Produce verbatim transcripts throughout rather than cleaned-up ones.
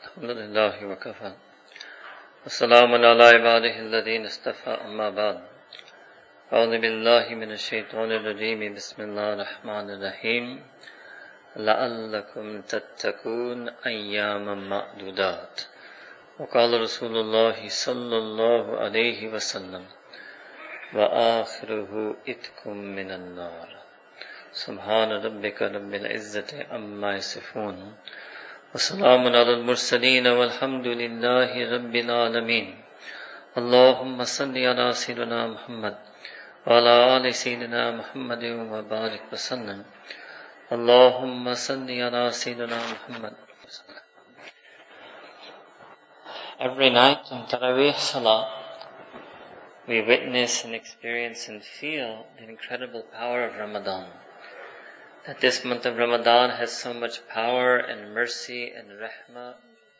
الحمد لله وكفى والسلام على عباده الذين اصطفى أما بعد أعوذ بالله من الشيطان الرجيم بسم الله الرحمن الرحيم لعلكم تتقون أياما معدودات وقال رسول الله صلى الله عليه وسلم وآخره إتكم من النار سبحان ربك رب العزة عما يصفون وسلام على المرسلين والحمد لله رب العالمين اللهم صل على سيدنا محمد وعلى آل سيدنا محمد وبارك وسلم اللهم صل على سيدنا محمد. Every night in Taraweeh Salah, we witness and experience and feel the incredible power of Ramadan. That this month of Ramadan has so much power and mercy and rahmah.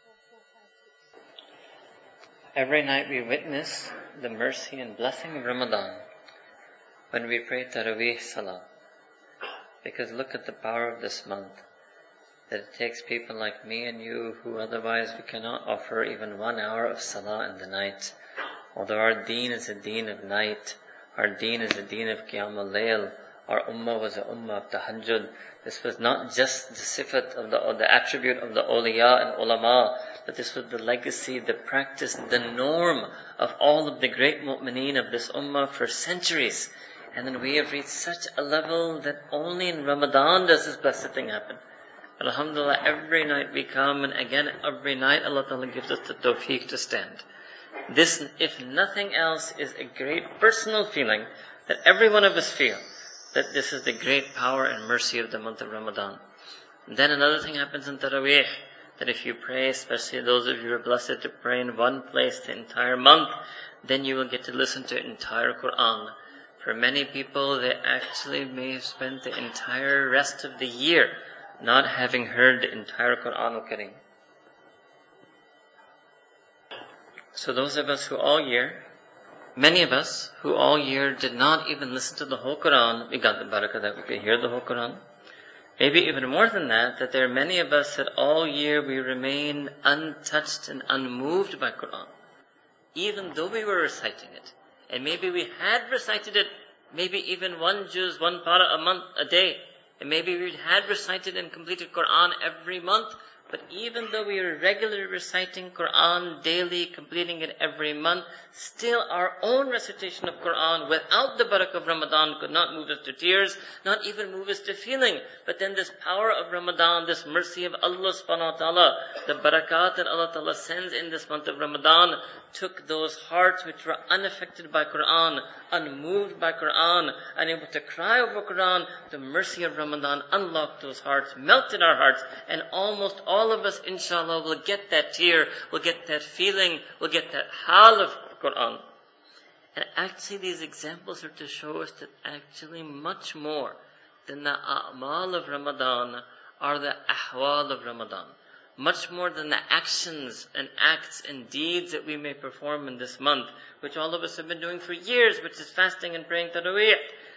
Every night we witness the mercy and blessing of Ramadan when we pray Taraweeh Salah. Because look at the power of this month. That it takes people like me and you who otherwise we cannot offer even one hour of Salah in the night. Although our deen is a deen of night, our deen is a deen of Qiyam al-Layl, our ummah was a ummah of tahajjud. This was not just the sifat of the, or the attribute of the awliya and ulama, but this was the legacy, the practice, the norm of all of the great mu'mineen of this ummah for centuries. And then we have reached such a level that only in Ramadan does this blessed thing happen. Alhamdulillah, every night we come, and again, every night Allah Ta'ala gives us the tawfiq to stand. This, if nothing else, is a great personal feeling that every one of us feel. That this is the great power and mercy of the month of Ramadan. And then another thing happens in Taraweeh, that if you pray, especially those of you who are blessed to pray in one place the entire month, then you will get to listen to the entire Quran. For many people, they actually may have spent the entire rest of the year not having heard the entire Quran al-Karim. So those of us who all year, many of us who all year did not even listen to the whole Quran, we got the barakah that we could hear the whole Quran. Maybe even more than that, that there are many of us that all year we remain untouched and unmoved by Quran. Even though we were reciting it. And maybe we had recited it, maybe even one juz, one para a month, a day. And maybe we had recited and completed Quran every month. But even though we are regularly reciting Quran daily, completing it every month, still our own recitation of Quran without the barakah of Ramadan could not move us to tears, not even move us to feeling. But then this power of Ramadan, this mercy of Allah subhanahu wa ta'ala, the barakat that Allah ta'ala sends in this month of Ramadan, took those hearts which were unaffected by Quran, unmoved by Quran, unable to cry over Quran. The mercy of Ramadan unlocked those hearts, melted our hearts, and almost all of us, inshallah, will get that tear, will get that feeling, will get that hal of Quran. And actually these examples are to show us that actually much more than the a'mal of Ramadan are the ahwal of Ramadan. Much more than the actions and acts and deeds that we may perform in this month, which all of us have been doing for years, which is fasting and praying Taraweeh.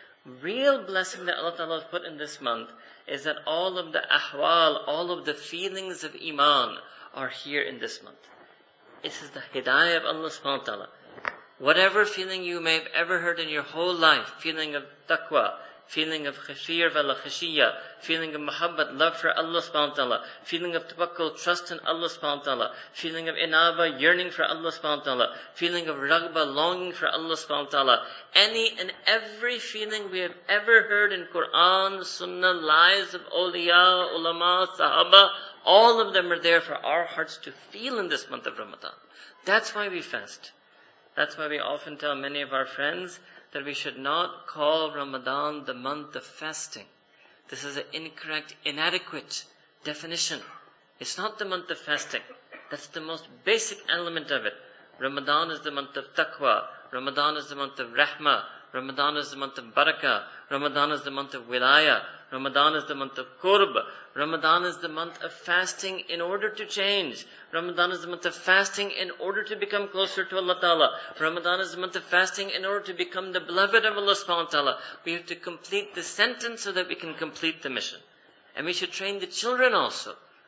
Real blessing that Allah Ta'ala has put in this month is that all of the ahwal, all of the feelings of iman are here in this month. This is the hidayah of Allah subhanahu wa ta'ala. Whatever feeling you may have ever heard in your whole life, feeling of taqwa, feeling of khashir wala khashiyya, feeling of muhabbat, love for Allah subhanahu wa ta'ala, feeling of tawakkul, trust in Allah subhanahu wa ta'ala, feeling of inaba, yearning for Allah subhanahu wa ta'ala, feeling of raghba, longing for Allah subhanahu wa ta'ala. Any and every feeling we have ever heard in Quran, Sunnah, lives of awliya, ulama, sahaba, all of them are there for our hearts to feel in this month of Ramadan. That's why we fast. That's why we often tell many of our friends that we should not call Ramadan the month of fasting. This is an incorrect, inadequate definition. It's not the month of fasting. That's the most basic element of it. Ramadan is the month of taqwa. Ramadan is the month of rahmah. Ramadan is the month of barakah. Ramadan is the month of wilayah. Ramadan is the month of qurb. Ramadan is the month of fasting in order to change. Ramadan is the month of fasting in order to become closer to Allah Ta'ala. Ramadan is the month of fasting in order to become the beloved of Allah Subhanahu wa Ta'ala. We have to complete the sentence so that we can complete the mission. And we should train the children also.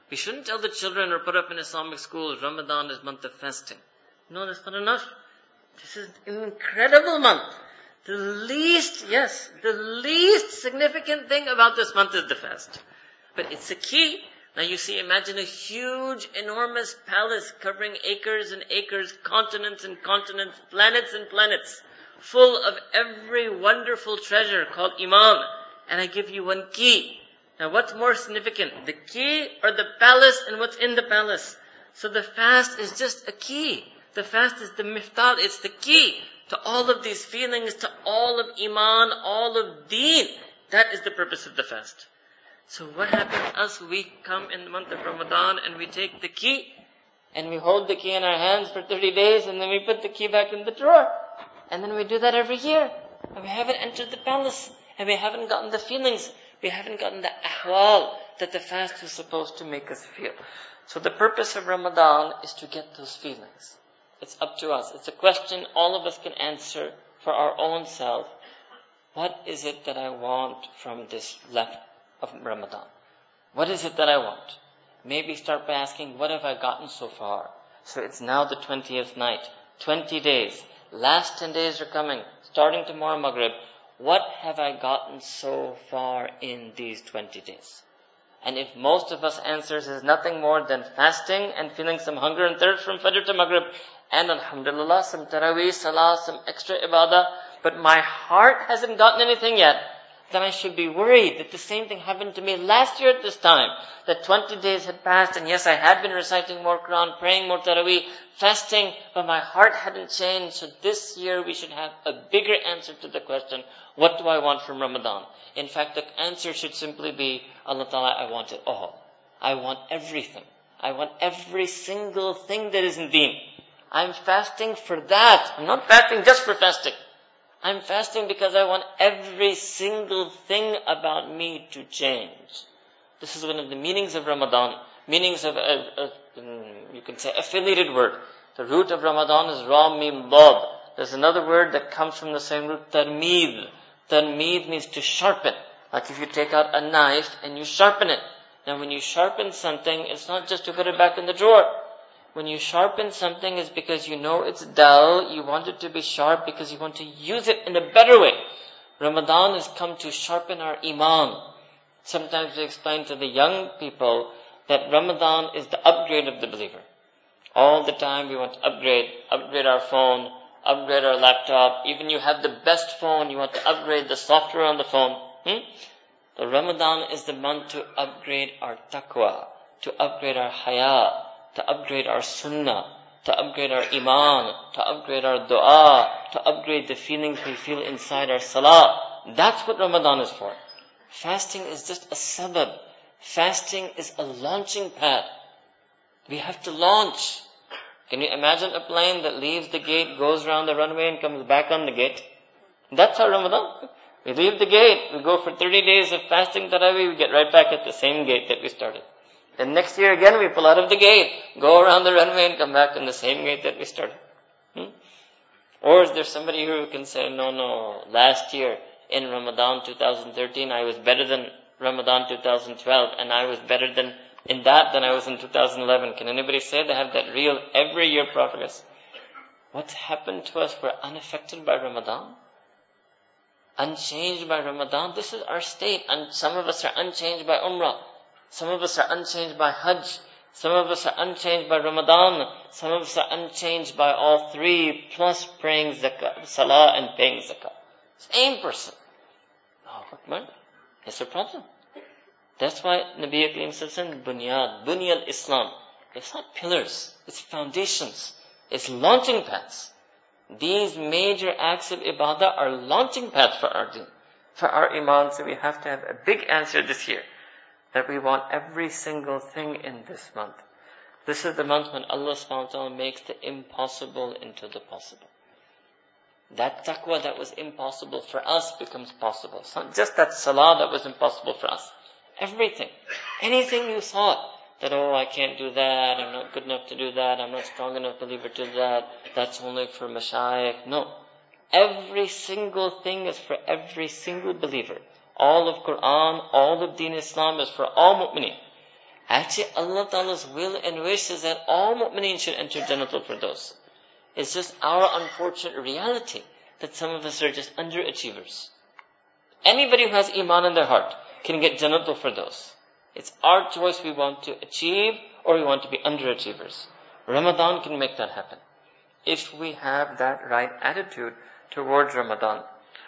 We shouldn't tell the children or put up in Islamic schools, Ramadan is month of fasting. No, that's not enough. This is an incredible month. The least, yes, the least significant thing about this month is the fast. But it's a key. Now you see, imagine a huge, enormous palace covering acres and acres, continents and continents, planets and planets, full of every wonderful treasure called Iman. And I give you one key. Now what's more significant, the key or the palace and what's in the palace? So the fast is just a key. The fast is the miftah, it's the key to all of these feelings, to all of Iman, all of Deen. That is the purpose of the fast. So what happens to us? We come in the month of Ramadan and we take the key and we hold the key in our hands for thirty days and then we put the key back in the drawer. And then we do that every year. And we haven't entered the palace. And we haven't gotten the feelings. We haven't gotten the ahwal that the fast is supposed to make us feel. So the purpose of Ramadan is to get those feelings. It's up to us. It's a question all of us can answer for our own self. What is it that I want from this left of Ramadan? What is it that I want? Maybe start by asking, what have I gotten so far? So it's now the twentieth night. twenty days. Last ten days are coming. Starting tomorrow Maghrib. What have I gotten so far in these twenty days? And if most of us answers is nothing more than fasting and feeling some hunger and thirst from Fajr to Maghrib, and alhamdulillah, some Taraweeh, Salah, some extra ibadah, but my heart hasn't gotten anything yet, then I should be worried that the same thing happened to me last year at this time. That twenty days had passed, and yes, I had been reciting more Quran, praying more Taraweeh, fasting, but my heart hadn't changed. So this year we should have a bigger answer to the question, what do I want from Ramadan? In fact, the answer should simply be, Allah Ta'ala, I want it all. I want everything. I want every single thing that is in Deen. I'm fasting for that. I'm not fasting just for fasting. I'm fasting because I want every single thing about me to change. This is one of the meanings of Ramadan. Meanings of, a, a, you can say, affiliated word. The root of Ramadan is Ra Mim Dad. There's another word that comes from the same root, Tarmeed. Tarmeed means to sharpen. Like if you take out a knife and you sharpen it. Now when you sharpen something, it's not just to put it back in the drawer. When you sharpen something, it's because you know it's dull, you want it to be sharp because you want to use it in a better way. Ramadan has come to sharpen our Iman. Sometimes we explain to the young people that Ramadan is the upgrade of the believer. All the time we want to upgrade, upgrade our phone, upgrade our laptop. Even you have the best phone, you want to upgrade the software on the phone. Hmm? So Ramadan is the month to upgrade our taqwa, to upgrade our haya, to upgrade our sunnah, to upgrade our iman, to upgrade our dua, to upgrade the feelings we feel inside our salah. That's what Ramadan is for. Fasting is just a sabab. Fasting is a launching pad. We have to launch. Can you imagine a plane that leaves the gate, goes around the runway and comes back on the gate? That's our Ramadan. We leave the gate, we go for thirty days of fasting Taraweeh, we get right back at the same gate that we started. Then next year again we pull out of the gate, go around the runway and come back in the same gate that we started. Hmm? Or is there somebody who can say, no, no, last year in Ramadan twenty thirteen I was better than Ramadan twenty twelve and I was better than in that than I was in two thousand eleven. Can anybody say they have that real every year progress? What's happened to us? We're unaffected by Ramadan. Unchanged by Ramadan. This is our state. And some of us are unchanged by Umrah. Some of us are unchanged by Hajj. Some of us are unchanged by Ramadan. Some of us are unchanged by all three, plus praying zakah, salah and paying zakah. Same person. Oh, Akbar. It's a problem. That's why Nabi Karim said, Bunyad, Bunyal Islam. It's not pillars. It's foundations. It's launching pads. These major acts of ibadah are launching pads for our deen, for our iman. So we have to have a big answer this year, that we want every single thing in this month. This is the month when Allah subhanahu wa ta'ala makes the impossible into the possible. That taqwa that was impossible for us becomes possible. It's not just that salah that was impossible for us. Everything. Anything you thought that, oh, I can't do that, I'm not good enough to do that, I'm not strong enough believer to do that, that's only for mashayikh. No. Every single thing is for every single believer. All of Quran, all of Deen Islam is for all mu'mineen. Actually, Allah Ta'ala's will and wish is that all mu'mineen should enter Jannatul Firdaus. It's just our unfortunate reality that some of us are just underachievers. Anybody who has iman in their heart can get Jannatul Firdaus. It's our choice we want to achieve or we want to be underachievers. Ramadan can make that happen if we have that right attitude towards Ramadan.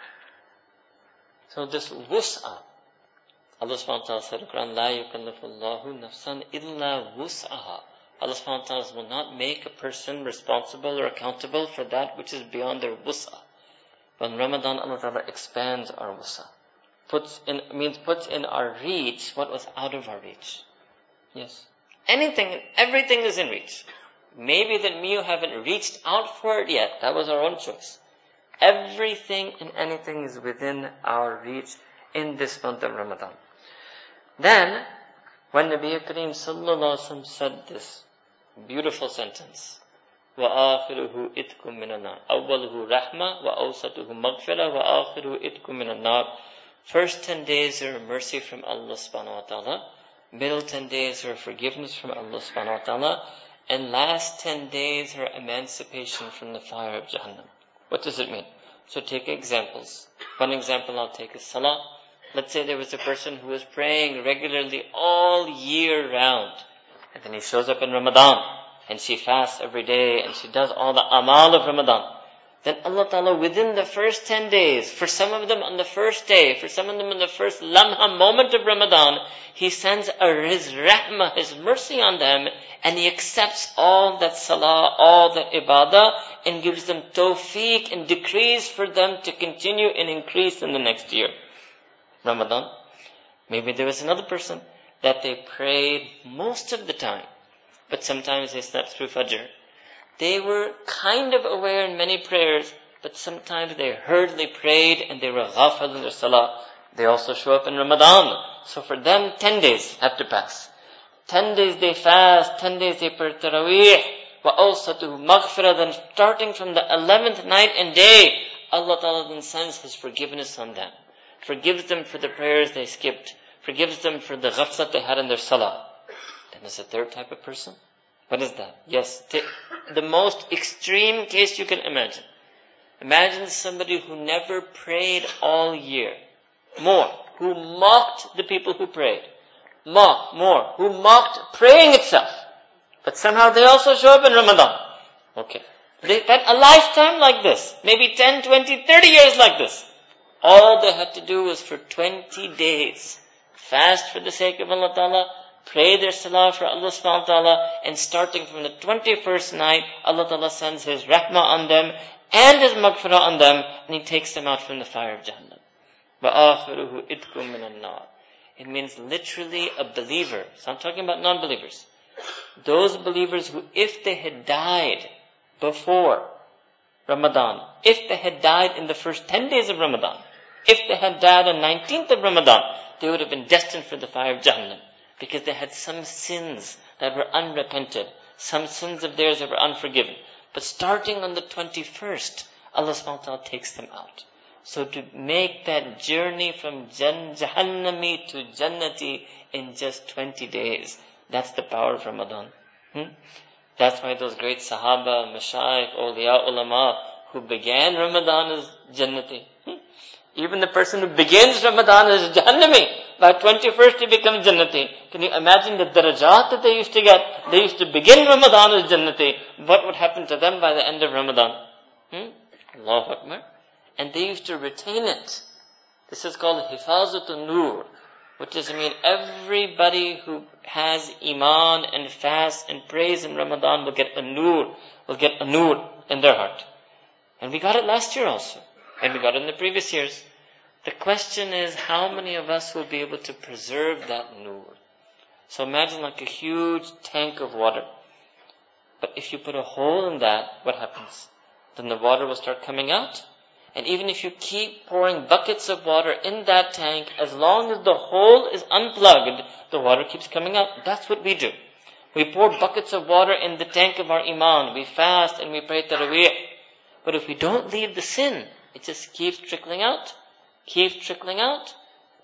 So this wus'ah, Allah subhanahu wa ta'ala said in the Quran, La yukallifullahu nafsan illa wus'aha. Allah subhanahu wa ta'ala will not make a person responsible or accountable for that which is beyond their wus'ah. But in Ramadan, Allah ta'ala expands our wus'ah. Puts in, means puts in our reach what was out of our reach. Yes. Anything, everything is in reach. Maybe that me you haven't reached out for it yet. That was our own choice. Everything and anything is within our reach in this month of Ramadan. Then, when Nabi Kareem sallallahu alaihi wasallam said this beautiful sentence, وَآخِرُهُ إِتْكُم مِّنَ النَّارِ أَوَّلُهُ رَحْمَةٌ وَأَوْسَطُهُ مَغْفِرَةٌ وَآخِرُهُ إِتْكُم مِّنَ النَّارِ. First ten days are mercy from Allah subhanahu wa ta'ala. Middle ten days are forgiveness from Allah subhanahu wa ta'ala. And last ten days are emancipation from the fire of Jahannam. What does it mean? So take examples. One example I'll take is salah. Let's say there was a person who was praying regularly all year round. And then he shows up in Ramadan. And she fasts every day. And she does all the amal of Ramadan. Then Allah Ta'ala within the first ten days, for some of them on the first day, for some of them in the first lamha moment of Ramadan, He sends a, His rahmah, His mercy on them, and He accepts all that salah, all that ibadah, and gives them tawfiq and decrees for them to continue and increase in the next year. Ramadan. Maybe there was another person that they prayed most of the time, but sometimes they slept through Fajr. They were kind of aware in many prayers, but sometimes they hurriedly prayed and they were ghafil in their salah. They also show up in Ramadan. So for them, ten days have to pass. Ten days they fast, ten days they pray Taraweeh, وَأَوْسَطُهُ مَغْفِرَةً. Then starting from the eleventh night and day, Allah Ta'ala then sends His forgiveness on them. Forgives them for the prayers they skipped. Forgives them for the ghaflat they had in their salah. Then there's a third type of person. What is that? Yes, t- the most extreme case you can imagine. Imagine somebody who never prayed all year. More. Who mocked the people who prayed. Mocked, more. Who mocked praying itself. But somehow they also show up in Ramadan. Okay. They spent a lifetime like this. Maybe ten, twenty, thirty years like this. All they had to do was for twenty days. Fast for the sake of Allah Ta'ala. Pray their salah for Allah subhanahu wa ta'ala, and starting from the twenty-first night, Allah ta'ala sends His rahmah on them, and His maghfirah on them, and He takes them out from the fire of Jahannam. وَآخِرُهُ إِتْكُم مِّنَ النَّارِ. It means literally a believer. So I'm talking about non-believers. Those believers who, if they had died before Ramadan, if they had died in the first ten days of Ramadan, if they had died on nineteenth of Ramadan, they would have been destined for the fire of Jahannam. Because they had some sins that were unrepented. Some sins of theirs that were unforgiven. But starting on the twenty-first, Allah subhanahu wa ta'ala takes them out. So to make that journey from Jan- Jahannami to Jannati in just twenty days, that's the power of Ramadan. Hmm? That's why those great Sahaba, Mashayikh, Awliya, Ulama, who began Ramadan as Jannati. Hmm? Even the person who begins Ramadan as Jahannami, by twenty-first he becomes Jannati. Can you imagine the darajat that they used to get? They used to begin Ramadan as Jannati. What would happen to them by the end of Ramadan? Hmm? Allahu Akbar. And they used to retain it. This is called Hifazatun Nur. Which does mean everybody who has Iman and fasts and prays in Ramadan will get a Nur, will get a Nur in their heart. And we got it last year also. And we got it in the previous years. The question is, how many of us will be able to preserve that nur? So imagine like a huge tank of water. But if you put a hole in that, what happens? Then the water will start coming out. And even if you keep pouring buckets of water in that tank, as long as the hole is unplugged, the water keeps coming out. That's what we do. We pour buckets of water in the tank of our iman. We fast and we pray taraweeh. But if we don't leave the sin, it just keeps trickling out. Keeps trickling out.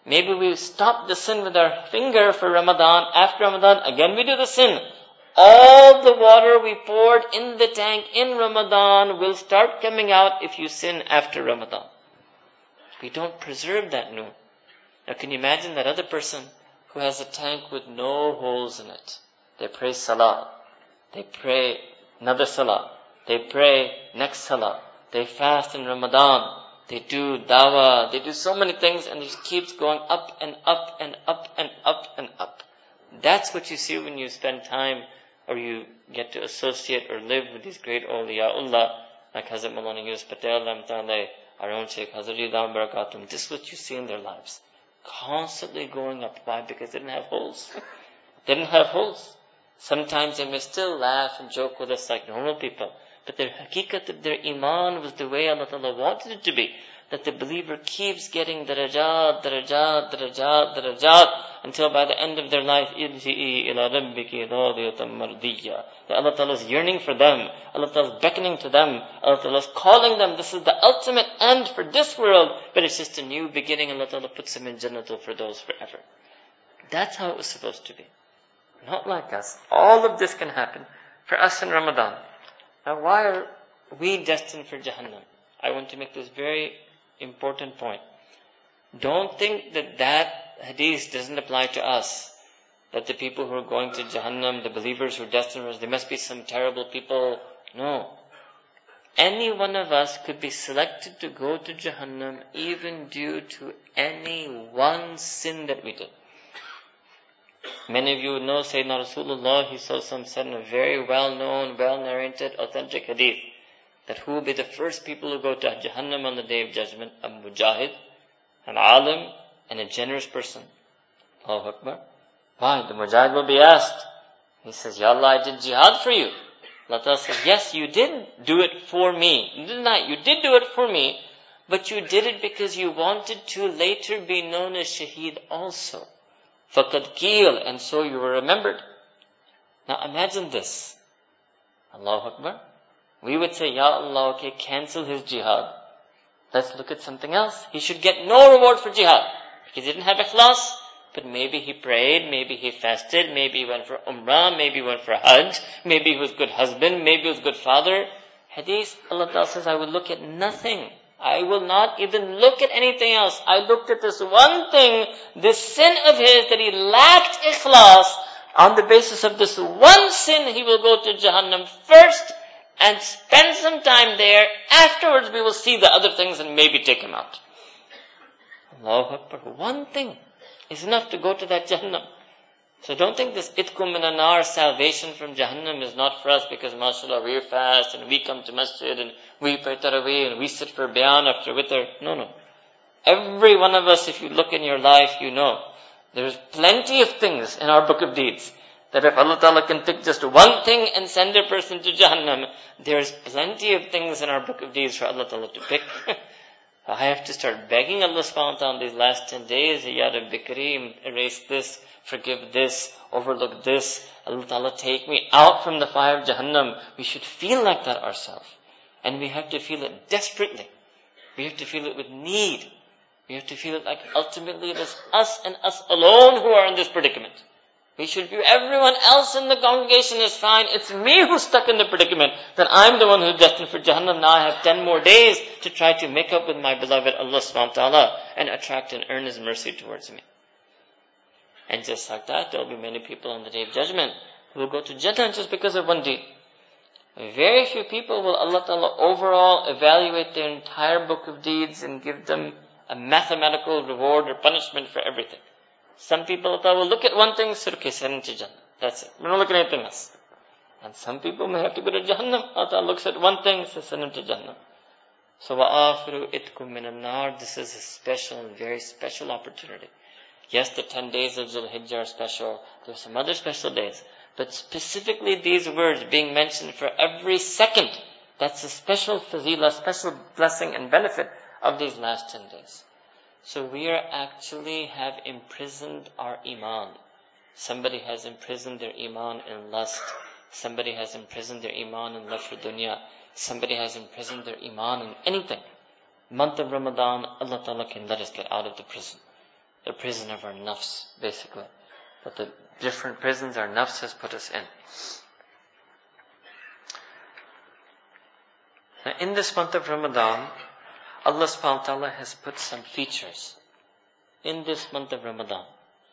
Maybe we stop the sin with our finger for Ramadan. After Ramadan, again we do the sin. All the water we poured in the tank in Ramadan will start coming out if you sin after Ramadan. We don't preserve that noon. Now can you imagine that other person who has a tank with no holes in it? They pray salah. They pray another salah. They pray next salah. They fast in Ramadan. They do dawah. They do so many things, and it just keeps going up and up and up and up and up. That's what you see when you spend time or you get to associate or live with these great awliyaullah like Hazrat Maulana Yusuf Patel, our own Shaykh Hazrat Dam Barakatum. This is what you see in their lives. Constantly going up. Why? Because they didn't have holes. They didn't have holes. Sometimes they may still laugh and joke with us like normal people. But their haqiqat of their iman was the way Allah Ta'ala wanted it to be. That the believer keeps getting darajat, darajat, darajat, darajat, until by the end of their life, irji'i ila rabbiki radiyatan mardiyya. That Allah Ta'ala is yearning for them. Allah Ta'ala is beckoning to them. Allah Ta'ala is calling them. This is the ultimate end for this world. But it's just a new beginning. Allah Ta'ala puts them in Jannatul Firdaus forever. That's how it was supposed to be. Not like us. All of this can happen for us in Ramadan. Now why are we destined for Jahannam? I want to make this very important point. Don't think that that hadith doesn't apply to us. That the people who are going to Jahannam, the believers who are destined for us, they must be some terrible people. No. Any one of us could be selected to go to Jahannam even due to any one sin that we did. Many of you know Sayyidina Rasulullah, he said in a very well-known, well-narrated, authentic hadith, that who will be the first people who go to Jahannam on the Day of Judgment? A mujahid, an alim, and a generous person. Allahu Akbar. Why? The mujahid will be asked. He says, Ya Allah, I did jihad for you. Allah Ta'ala says, yes, you did do it for me. You did not, you did do it for me, but you did it because you wanted to later be known as shaheed also. Faqad qeel, and so you were remembered. Now imagine this. Allahu Akbar. We would say, Ya Allah, okay, cancel his jihad. Let's look at something else. He should get no reward for jihad. He didn't have ikhlas, but maybe he prayed, maybe he fasted, maybe he went for umrah, maybe he went for hajj, maybe he was a good husband, maybe he was a good father. Hadith, Allah Ta'ala says, I will look at nothing. I will not even look at anything else. I looked at this one thing, this sin of his, that he lacked ikhlas. On the basis of this one sin, he will go to Jahannam first and spend some time there. Afterwards, we will see the other things and maybe take him out. Allahu Akbar. One thing is enough to go to that Jahannam. So don't think this itkum min anar, salvation from Jahannam, is not for us because mashallah we fast and we come to masjid and we pray tarawih and we sit for bayan after witr. No, no. Every one of us, if you look in your life, you know there's plenty of things in our book of deeds that if Allah Ta'ala can pick just one thing and send a person to Jahannam, there's plenty of things in our book of deeds for Allah Ta'ala to pick. I have to start begging Allah subhanahu wa ta'ala these last ten days, Ya Rabbi Kareem, erase this, forgive this, overlook this. Allah Ta'ala take me out from the fire of Jahannam. We should feel like that ourselves. And we have to feel it desperately. We have to feel it with need. We have to feel it like ultimately it is us and us alone who are in this predicament. We should view everyone else in the congregation as fine. It's me who's stuck in the predicament. That I'm the one who's destined for Jahannam. Now I have ten more days to try to make up with my beloved Allah subhanahu wa ta'ala and attract and earn His mercy towards me. And just like that, there will be many people on the Day of Judgment who will go to Jannah just because of one deed. Very few people will Allah Ta'ala overall evaluate their entire book of deeds and give them a mathematical reward or punishment for everything. Some people Allah Ta'ala will look at one thing, so okay, send them to Jannah. That's it. We don't look at anything else. And some people may have to go to Jahannam. Allah Ta'ala looks at one thing, so send them to Jannah. So وَآخِرُ إِتْكُم مِّنَ النَّارِ, this is a special and very special opportunity. Yes, the ten days of Dhul Hijjah are special. There are some other special days. But specifically these words being mentioned for every second, that's a special fazila, special blessing and benefit of these last ten days. So we are actually have imprisoned our iman. Somebody has imprisoned their iman in lust. Somebody has imprisoned their iman in love for dunya. Somebody has imprisoned their iman in anything. Month of Ramadan, Allah Ta'ala can let us get out of the prison. the prison of our nafs, basically. But the different prisons our nafs has put us in. Now, in this month of Ramadan, Allah subhanahu wa ta'ala has put some features in this month of Ramadan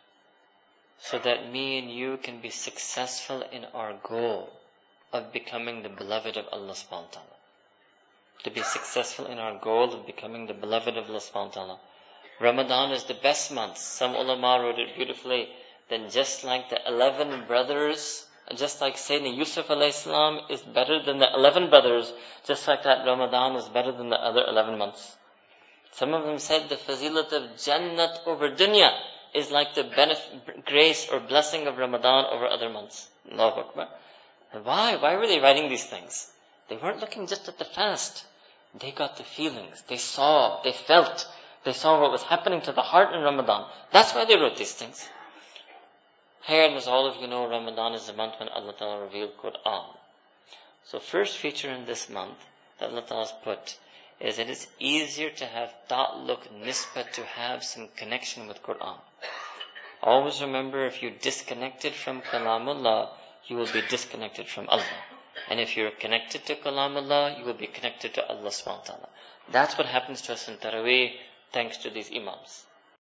so that me and you can be successful in our goal of becoming the beloved of Allah subhanahu wa ta'ala. To be successful in our goal of becoming the beloved of Allah subhanahu wa ta'ala. Ramadan is the best month. Some ulama wrote it beautifully. Then just like the eleven brothers, just like Sayyidina Yusuf alayhi salam is better than the eleven brothers, just like that Ramadan is better than the other eleven months. Some of them said the fazilat of Jannat over dunya is like the benefit, grace or blessing of Ramadan over other months. Allahu Akbar. And why? Why were they writing these things? They weren't looking just at the fast. They got the feelings. They saw. They felt. They saw what was happening to the heart in Ramadan. That's why they wrote these things. Here, and as all of you know, Ramadan is the month when Allah Ta'ala revealed Qur'an. So first feature in this month that Allah Ta'ala has put is that it's easier to have ta'alluq nisbah, to have some connection with Qur'an. Always remember, if you're disconnected from Kalamullah, you will be disconnected from Allah. And if you're connected to Kalamullah, you will be connected to Allah subhanahu wa ta'ala. That's what happens to us in Taraweeh, thanks to these imams.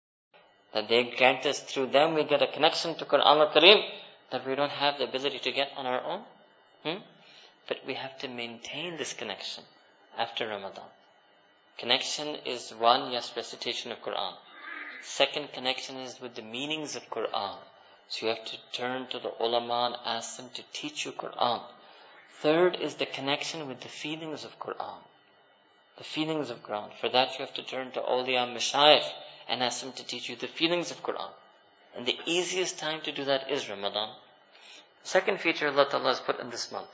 That they grant us, through them we get a connection to Qur'an al-Kareem that we don't have the ability to get on our own. Hmm? But we have to maintain this connection after Ramadan. Connection is one, yes, recitation of Qur'an. Second connection is with the meanings of Qur'an. So you have to turn to the ulama and ask them to teach you Qur'an. Third is the connection with the feelings of Qur'an. The feelings of Qur'an. For that you have to turn to awliya and mashayikh and ask them to teach you the feelings of Qur'an. And the easiest time to do that is Ramadan. Second feature Allah Ta'ala has put in this month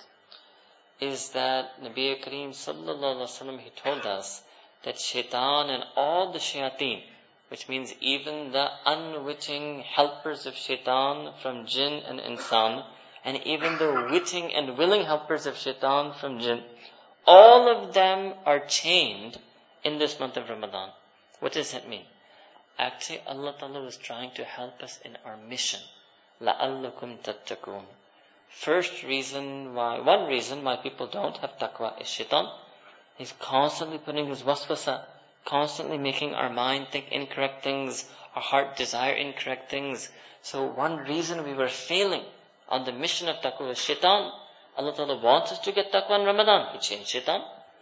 is that Nabi Kareem Sallallahu Alaihi Wasallam, he told us that shaitan and all the shayateen, which means even the unwitting helpers of shaitan from jinn and insan, and even the witting and willing helpers of shaitan from jinn, all of them are chained in this month of Ramadan. What does that mean? Actually, Allah Ta'ala was trying to help us in our mission. لَأَلَّكُمْ تَتَّقُونَ. First reason why, one reason why people don't have taqwa is shaitan. He's constantly putting his waswasa, constantly making our mind think incorrect things, our heart desire incorrect things. So one reason we were failing on the mission of taqwa is shaitan. Allah Ta'ala wants us to get taqwa in Ramadan. He changed shaitan.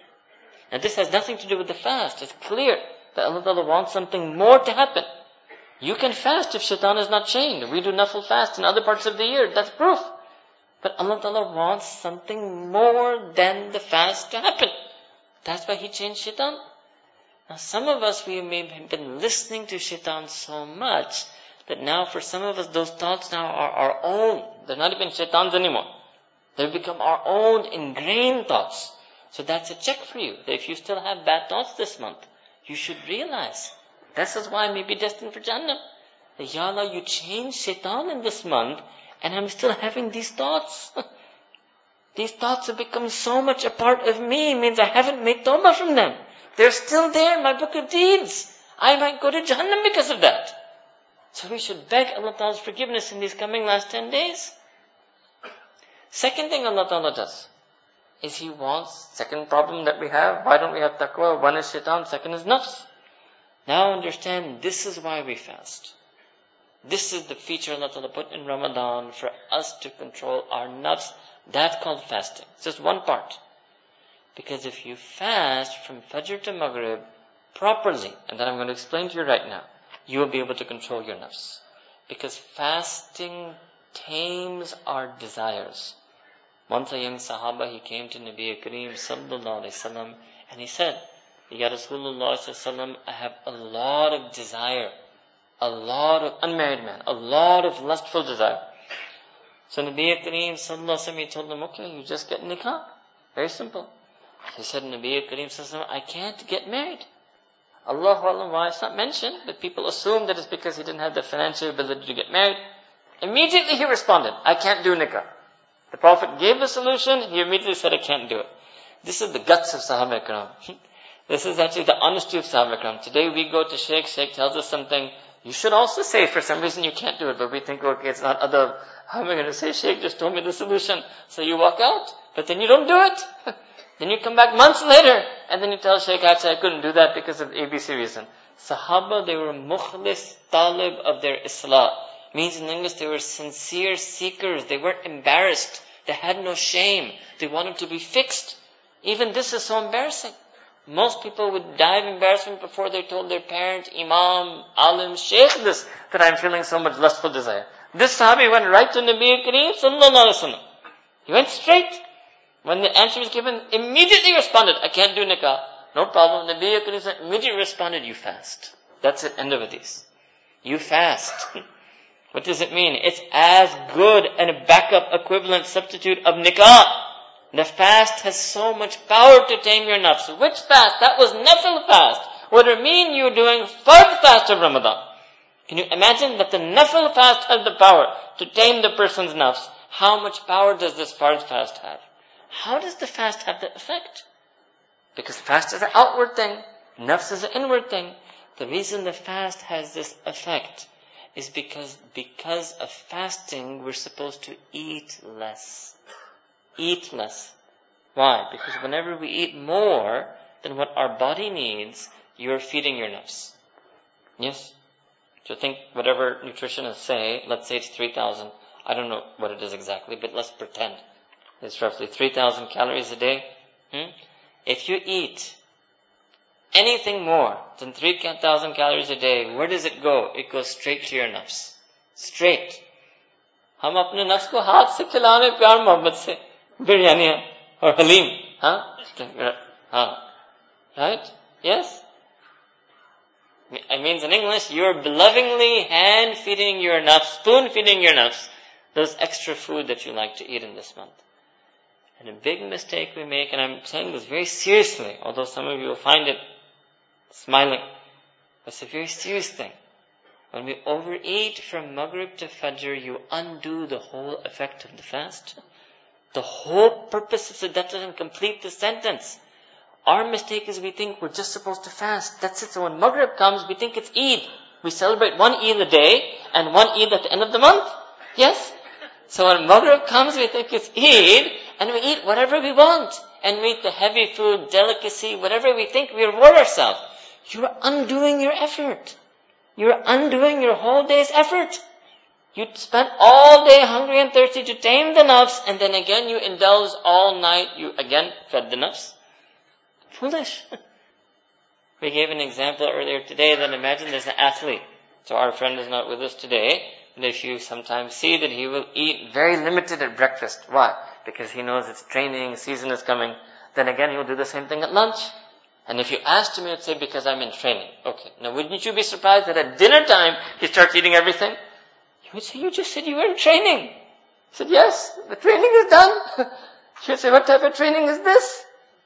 And this has nothing to do with the fast. It's clear that Allah Ta'ala wants something more to happen. You can fast if shaitan is not chained. We do nafil fast in other parts of the year. That's proof. But Allah Ta'ala wants something more than the fast to happen. That's why He changed shaitan. Now some of us, we may have been listening to shaitan so much that now for some of us those thoughts now are our own. They're not even shaitan's anymore. They've become our own ingrained thoughts. So that's a check for you. That if you still have bad thoughts this month, you should realize this is why I may be destined for Jannah. That, Ya Allah, you changed shaitan in this month and I'm still having these thoughts. These thoughts have become so much a part of me, means I haven't made tawbah from them. They're still there in my book of deeds. I might go to Jahannam because of that. So we should beg Allah Ta'ala's forgiveness in these coming last ten days. Second thing Allah Ta'ala does is He wants, second problem that we have, why don't we have taqwa? One is shaitan, second is nafs. Now understand, this is why we fast. This is the feature Allah Ta'ala put in Ramadan for us to control our nafs. That's called fasting. It's just one part. Because if you fast from Fajr to Maghrib properly, and that I'm going to explain to you right now, you will be able to control your nafs. Because fasting tames our desires. Once a young Sahaba, he came to Nabi Kareem Sallallahu Alaihi Wasallam and he said, Ya Rasulullah Sallallahu Alaihi Wasallam, I have a lot of desire. A lot of unmarried man. A lot of lustful desire. So Nabi Kareem Sallallahu Alaihi Wasallam, he told him, okay, you just get nikah. Very simple. He said, Nabi Kareem Sallallahu Alaihi Wasallam, I can't get married. Allahu Alam, why it's not mentioned, but people assume that it's because he didn't have the financial ability to get married. Immediately he responded, I can't do nikah. The Prophet gave the solution, he immediately said, I can't do it. This is the guts of Sahaba Ikram. This is actually the honesty of Sahaba Ikram. Today we go to Sheikh, Sheikh tells us something, You should also say, for some reason you can't do it, but we think, okay, it's not adab. How am I going to say, Shaykh just told me the solution? So you walk out, but then you don't do it. Then you come back months later, and then you tell Shaykh, actually I couldn't do that because of A B C reason. Sahaba, they were mukhlis talib of their islah. Means in English, they were sincere seekers. They weren't embarrassed. They had no shame. They wanted to be fixed. Even this is so embarrassing. Most people would die of embarrassment before they told their parent, Imam, Alim, Shaykh this, that I'm feeling so much lustful desire. This Sahabi went right to Nabi Kareem sallallahu alaihi wasallam. He went straight. When the answer was given, immediately responded, I can't do nikah. No problem. Nabi Kareem immediately responded, you fast. That's it, end of hadith. You fast. What does it mean? It's as good and a backup equivalent substitute of nikah. The fast has so much power to tame your nafs. Which fast? That was nafil fast. What it mean you're doing fard fast of Ramadan? Can you imagine that the nafil fast has the power to tame the person's nafs? How much power does this fard fast have? How does the fast have that effect? Because fast is an outward thing. Nafs is an inward thing. The reason the fast has this effect is because, because of fasting, we're supposed to eat less. Eat less. Why? Because whenever we eat more than what our body needs, you're feeding your nafs. Yes? So think whatever nutritionists say, let's say it's three thousand. I don't know what it is exactly, but let's pretend. It's roughly three thousand calories a day. Hmm? If you eat anything more than three thousand calories a day, where does it go? It goes straight to your nafs. Straight. हम अपने नफ्स को हाथ से खिलाने प्यार मोहब्बत से biryani or halim, huh? Huh? Right? Yes? It means in English, you're lovingly hand feeding your nafs, spoon feeding your nafs, those extra food that you like to eat in this month. And a big mistake we make, and I'm saying this very seriously, although some of you will find it smiling, but it's a very serious thing. When we overeat from Maghrib to Fajr, you undo the whole effect of the fast. The whole purpose of Sadaqah doesn't complete the sentence. Our mistake is we think we're just supposed to fast. That's it. So when Maghrib comes, we think it's Eid. We celebrate one Eid a day and one Eid at the end of the month. Yes? So when Maghrib comes, we think it's Eid and we eat whatever we want. And we eat the heavy food, delicacy, whatever we think, we reward ourselves. You're undoing your effort. You're undoing your whole day's effort. You spent all day hungry and thirsty to tame the nafs, and then again you indulge all night, you again fed the nafs. Foolish. We gave an example earlier today that imagine there's an athlete. So our friend is not with us today, but if you sometimes see that he will eat very limited at breakfast. Why? Because he knows it's training, season is coming. Then again he'll do the same thing at lunch. And if you asked him, he'd say, because I'm in training. Okay. Now wouldn't you be surprised that at dinner time he starts eating everything? You would say, you just said you were in training. I said, yes, the training is done. You would say, what type of training is this?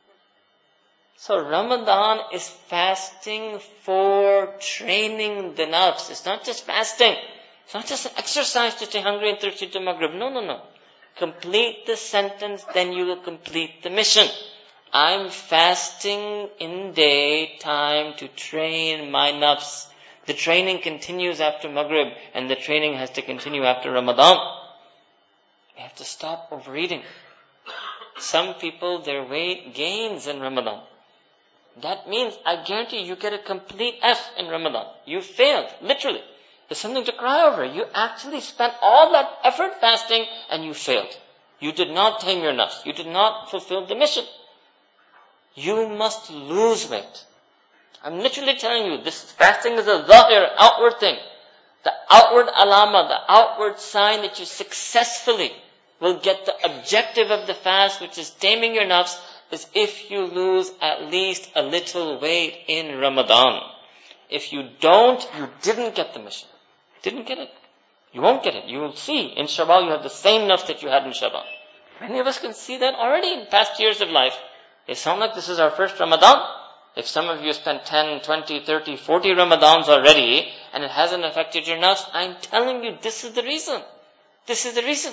So Ramadan is fasting for training the nafs. It's not just fasting. It's not just an exercise to stay hungry and thirsty to Maghrib. No, no, no. Complete the sentence, then you will complete the mission. I'm fasting in daytime to train my nafs. The training continues after Maghrib, and the training has to continue after Ramadan. We have to stop overeating. Some people, their weight gains in Ramadan. That means, I guarantee you get a complete F in Ramadan. You failed, literally. There's something to cry over. You actually spent all that effort fasting, and you failed. You did not tame your nafs. You did not fulfill the mission. You must lose weight. I'm literally telling you, this fasting is a zahir, outward thing. The outward alama, the outward sign that you successfully will get the objective of the fast, which is taming your nafs, is if you lose at least a little weight in Ramadan. If you don't, you didn't get the mission. You didn't get it. You won't get it. You will see, in Shawwal you have the same nafs that you had in Shaban. Many of us can see that already in past years of life. It sounds like this is our first Ramadan. If some of you spent ten, twenty, thirty, forty Ramadans already, and it hasn't affected your nafs, I'm telling you, this is the reason. This is the reason.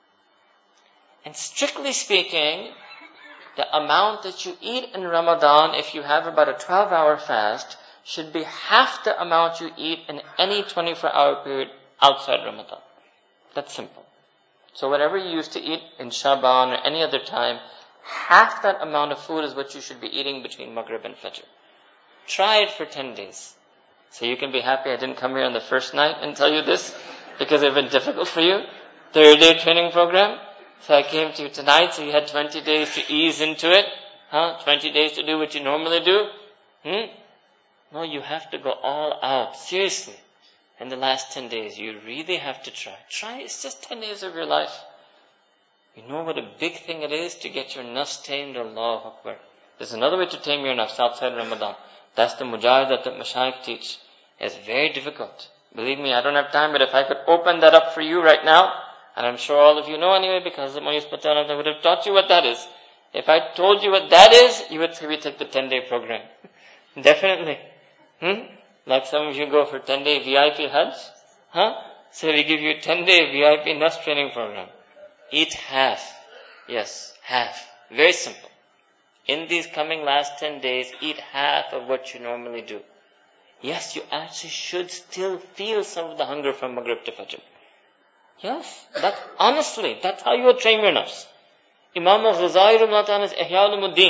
And strictly speaking, the amount that you eat in Ramadan, if you have about a twelve hour fast, should be half the amount you eat in any twenty-four hour period outside Ramadan. That's simple. So whatever you used to eat in Shaban or any other time, half that amount of food is what you should be eating between Maghrib and Fajr. Try it for ten days. So you can be happy I didn't come here on the first night and tell you this, because it would have been difficult for you. thirty day training program. So I came to you tonight, so you had twenty days to ease into it. Huh? twenty days to do what you normally do. Hmm? No, you have to go all out. Seriously. In the last ten days, you really have to try. Try, it's just ten days of your life. You know what a big thing it is to get your nafs tamed, Allahu Akbar. There's another way to tame your nafs outside Ramadan. That's the mujahidat that Mashaykh teach. It's very difficult. Believe me, I don't have time, but if I could open that up for you right now, and I'm sure all of you know anyway, because the Moyus Patala would have taught you what that is. If I told you what that is, you would say we take the ten day program. Definitely. Hmm? Like some of you go for ten day V I P Hajj. Huh? So we give you a ten day V I P nafs training program. Eat half. Yes, half. Very simple. In these coming last ten days, eat half of what you normally do. Yes, you actually should still feel some of the hunger from Maghrib to Fajr. Yes, that, honestly, that's how you will train your nafs. Imam al-Ghazali is Ihya Ulumuddin.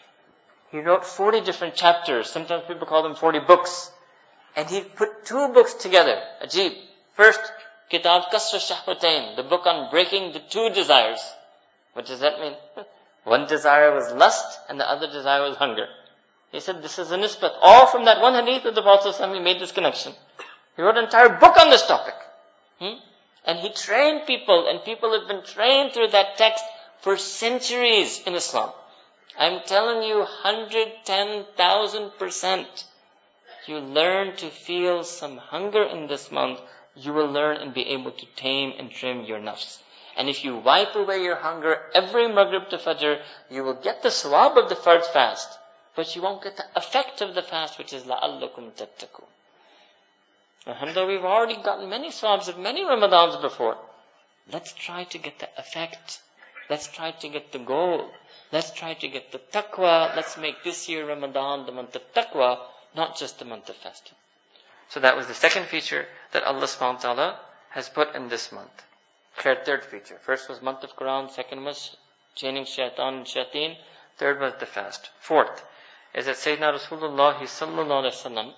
He wrote forty different chapters. Sometimes people call them forty books. And he put two books together. Ajib. First, Kitab Kasr Shahwatain, the book on breaking the two desires. What does that mean? One desire was lust and the other desire was hunger. He said this is a nisbat. All from that one hadith of the Prophet ﷺ made this connection. He wrote an entire book on this topic. Hmm? And he trained people, and people have been trained through that text for centuries in Islam. I'm telling you, one hundred ten thousand percent. You learn to feel some hunger in this month, you will learn and be able to tame and trim your nafs. And if you wipe away your hunger every Maghrib to Fajr, you will get the sawab of the Fard fast, but you won't get the effect of the fast, which is la'allakum tattaqun. Alhamdulillah, we've already gotten many sawabs of many Ramadans before. Let's try to get the effect. Let's try to get the goal. Let's try to get the taqwa. Let's make this year Ramadan the month of taqwa, not just the month of fasting. So that was the second feature that Allah subhanahu wa ta'ala has put in this month. Clear third feature. First was month of Quran. Second was chaining shaitan and shayateen. Third was the fast. Fourth is that Sayyidina Rasulullah sallallahu alaihi wasallam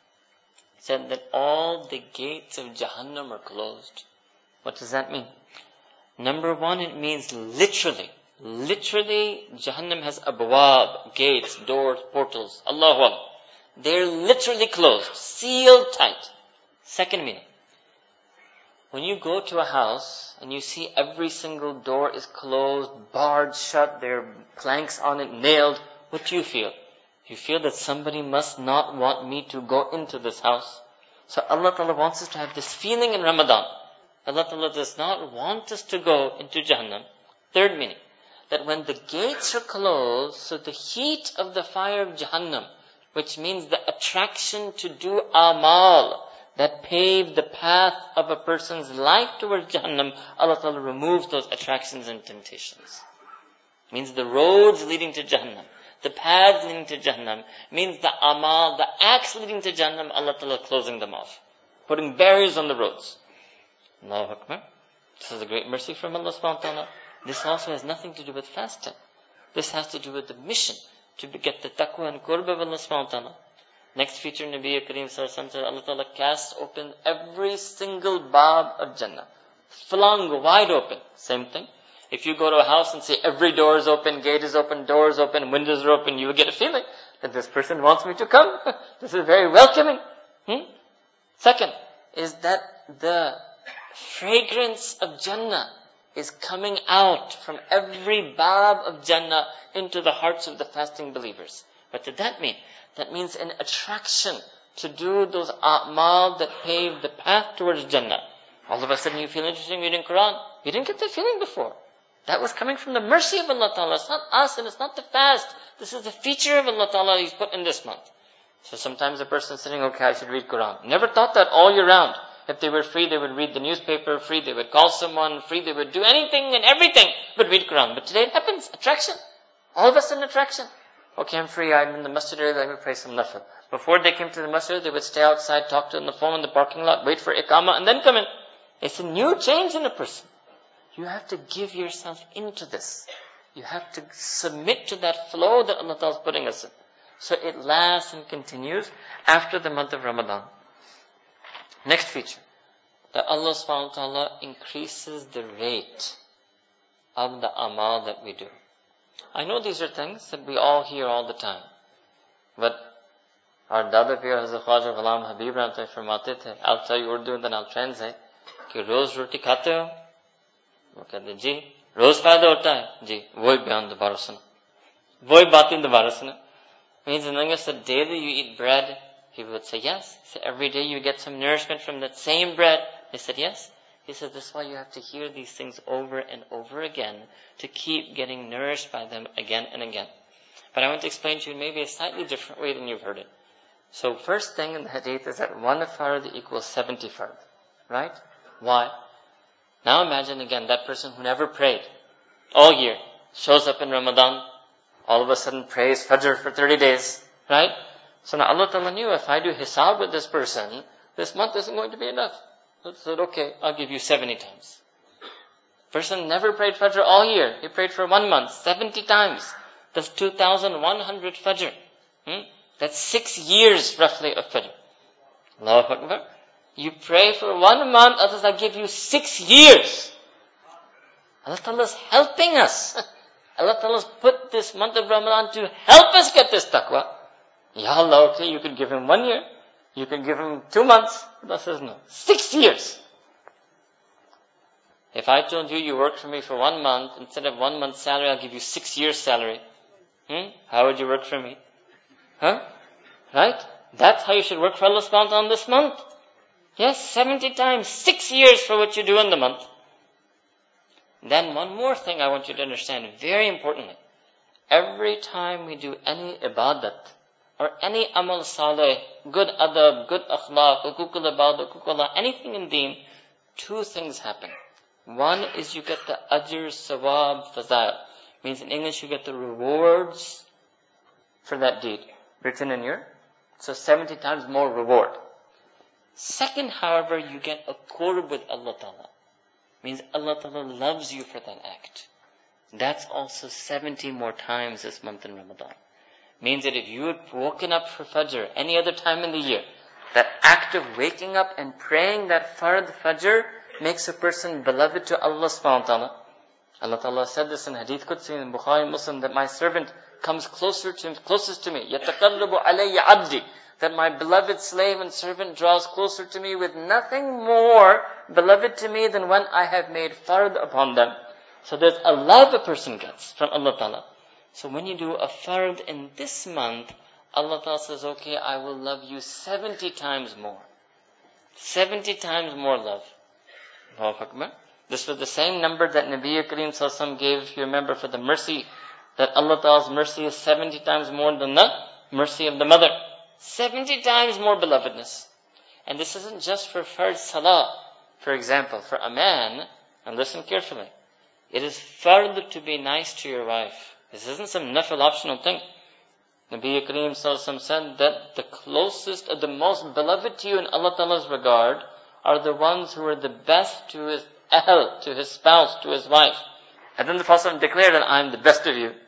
said that all the gates of Jahannam are closed. What does that mean? Number one, it means literally. Literally, Jahannam has abwab, gates, doors, portals. Allahu Akbar. They're literally closed, sealed tight. Second meaning. When you go to a house and you see every single door is closed, barred shut, there are planks on it, nailed, what do you feel? You feel that somebody must not want me to go into this house. So Allah Ta'ala wants us to have this feeling in Ramadan. Allah Ta'ala does not want us to go into Jahannam. Third meaning, that when the gates are closed, so the heat of the fire of Jahannam, which means the attraction to do amal, that pave the path of a person's life towards Jahannam, Allah Ta'ala removes those attractions and temptations. Means the roads leading to Jahannam, the paths leading to Jahannam, means the amal, the acts leading to Jahannam, Allah Ta'ala closing them off, putting barriers on the roads. Allahu Akbar. This is a great mercy from Allah subhanahu wa ta'ala. This also has nothing to do with fasting. This has to do with the mission to get the taqwa and qurb of Allah subhanahu wa ta'ala. Next feature, Nabi Kareem sallallahu alaihi wasallam, Allah Ta'ala casts open every single bab of Jannah. Flung wide open. Same thing. If you go to a house and say every door is open, gate is open, door is open, windows are open, you will get a feeling that this person wants me to come. This is very welcoming. Hmm? Second is that the fragrance of Jannah is coming out from every bab of Jannah into the hearts of the fasting believers. What did that mean? That means an attraction to do those a'mal that pave the path towards Jannah. All of a sudden you feel interested in reading Quran. You didn't get that feeling before. That was coming from the mercy of Allah Ta'ala. It's not us and it's not the fast. This is the feature of Allah Ta'ala He's put in this month. So sometimes a person is sitting, okay, I should read Quran. Never thought that all year round. If they were free, they would read the newspaper, free, they would call someone, free, they would do anything and everything but read Quran. But today it happens. Attraction. All of a sudden attraction. okay, I'm free, I'm in the masjid area, let me pray some nafil. Before they came to the masjid, they would stay outside, talk to on the phone in the parking lot, wait for iqamah, and then come in. It's a new change in a person. You have to give yourself into this. You have to submit to that flow that Allah Ta'ala is putting us in. So it lasts and continues after the month of Ramadan. Next feature, that Allah subhanahu wa ta'ala increases the rate of the amal that we do. I know these are things that we all hear all the time. But our Dada Pir Hazrat Khwaja Ghulam Habib Rahmatullahi farmate the, I'll tell you Urdu and then I'll translate, कि रोज रोटी खाते हो? वो कहते जी, रोज फायदा होता है? जी, वही बयान दोबारा सुनो. वही बातें दोबारा सुनो. Means in English that daily you eat bread, people would say yes. He said, every day you get some nourishment from that same bread. They said yes. He said, this is why you have to hear these things over and over again to keep getting nourished by them again and again. But I want to explain to you maybe a slightly different way than you've heard it. So first thing in the hadith is that one fard equals seventy fard. Right? Why? Now imagine again that person who never prayed all year, shows up in Ramadan, all of a sudden prays Fajr for thirty days. Right? So now Allah Ta'ala knew if I do hisab with this person, this month isn't going to be enough. So he said, okay, I'll give you seventy times. Person never prayed Fajr all year. He prayed for one month, seventy times. That's two thousand one hundred Fajr. Hmm? That's six years roughly of Fajr. Allahu Akbar. You pray for one month, Allah Ta'ala give you six years. Allah Ta'ala is helping us. Allah Ta'ala has put this month of Ramadan to help us get this taqwa. Ya Allah, okay, you could give him one year. You could give him two months. Allah says no. Six years. If I told you you work for me for one month, instead of one month's salary, I'll give you six years' salary. Hmm? How would you work for me? Huh? Right? That's how you should work for Allah subhanahu wa ta'ala this month. Yes, seventy times, six years for what you do in the month. Then one more thing I want you to understand, very importantly. Every time we do any ibadat, or any amal saleh, good adab, good akhlaq, hukukul ibad, hukukul, anything in deen, two things happen. One is you get the ajr, sawab, fazail. Means in English you get the rewards for that deed written in your, so seventy times more reward. Second, however, you get a qurb with Allah Ta'ala. Means Allah Ta'ala loves you for that act. That's also seventy more times this month in Ramadan. Means that if you had woken up for Fajr any other time in the year, that act of waking up and praying that fard Fajr makes a person beloved to Allah subhanahu wa ta'ala. Allah Ta'ala said this in Hadith Qudsi in Bukhari and Muslim, that my servant comes closer to him, closest to me. يَتَقَرَّبُ عَلَيَّ عَبْدِي. That my beloved slave and servant draws closer to me with nothing more beloved to me than when I have made fard upon them. So there's a love a person gets from Allah Ta'ala. So when you do a fard in this month, Allah Ta'ala says, okay, I will love you seventy times more. seventy times more love. Allahu Akbar. This was the same number that Nabi Kareem Sallallahu Alaihi Wasallam gave, if you remember, for the mercy, that Allah Ta'ala's mercy is seventy times more than the mercy of the mother. seventy times more belovedness. And this isn't just for fard salah. For example, for a man, and listen carefully, it is fard to be nice to your wife. This isn't some nafil optional thing. Nabi Kareem Sallallahu Alaihi Wasallam said that the closest, or the most beloved to you in Allah Ta'ala's regard are the ones who are the best to his ahl, to his spouse, to his wife. And then the Prophet declared that I am the best of you.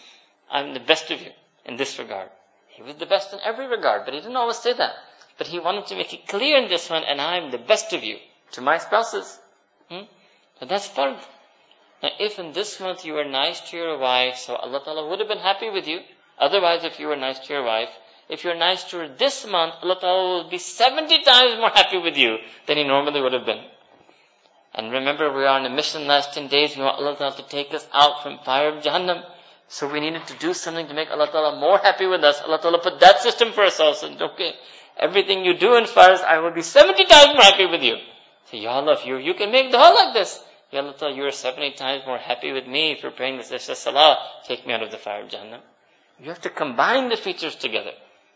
I am the best of you in this regard. He was the best in every regard, but he didn't always say that. But he wanted to make it clear in this one, and I am the best of you to my spouses. Hmm? So that's fard. Now if in this month you were nice to your wife, so Allah Ta'ala would have been happy with you. Otherwise, if you were nice to your wife, if you're nice to her this month, Allah Ta'ala will be seventy times more happy with you than He normally would have been. And remember, we are on a mission last ten days. We want Allah Ta'ala to take us out from fire of Jahannam. So we needed to do something to make Allah Ta'ala more happy with us. Allah Ta'ala put that system for us also. And okay, everything you do in fars, I will be seventy times more happy with you. So, Ya Allah, if you, you can make dua like this. Ya Allah Ta'ala, you are seventy times more happy with me for praying this extra salah. Take me out of the fire of Jahannam. You have to combine the features together.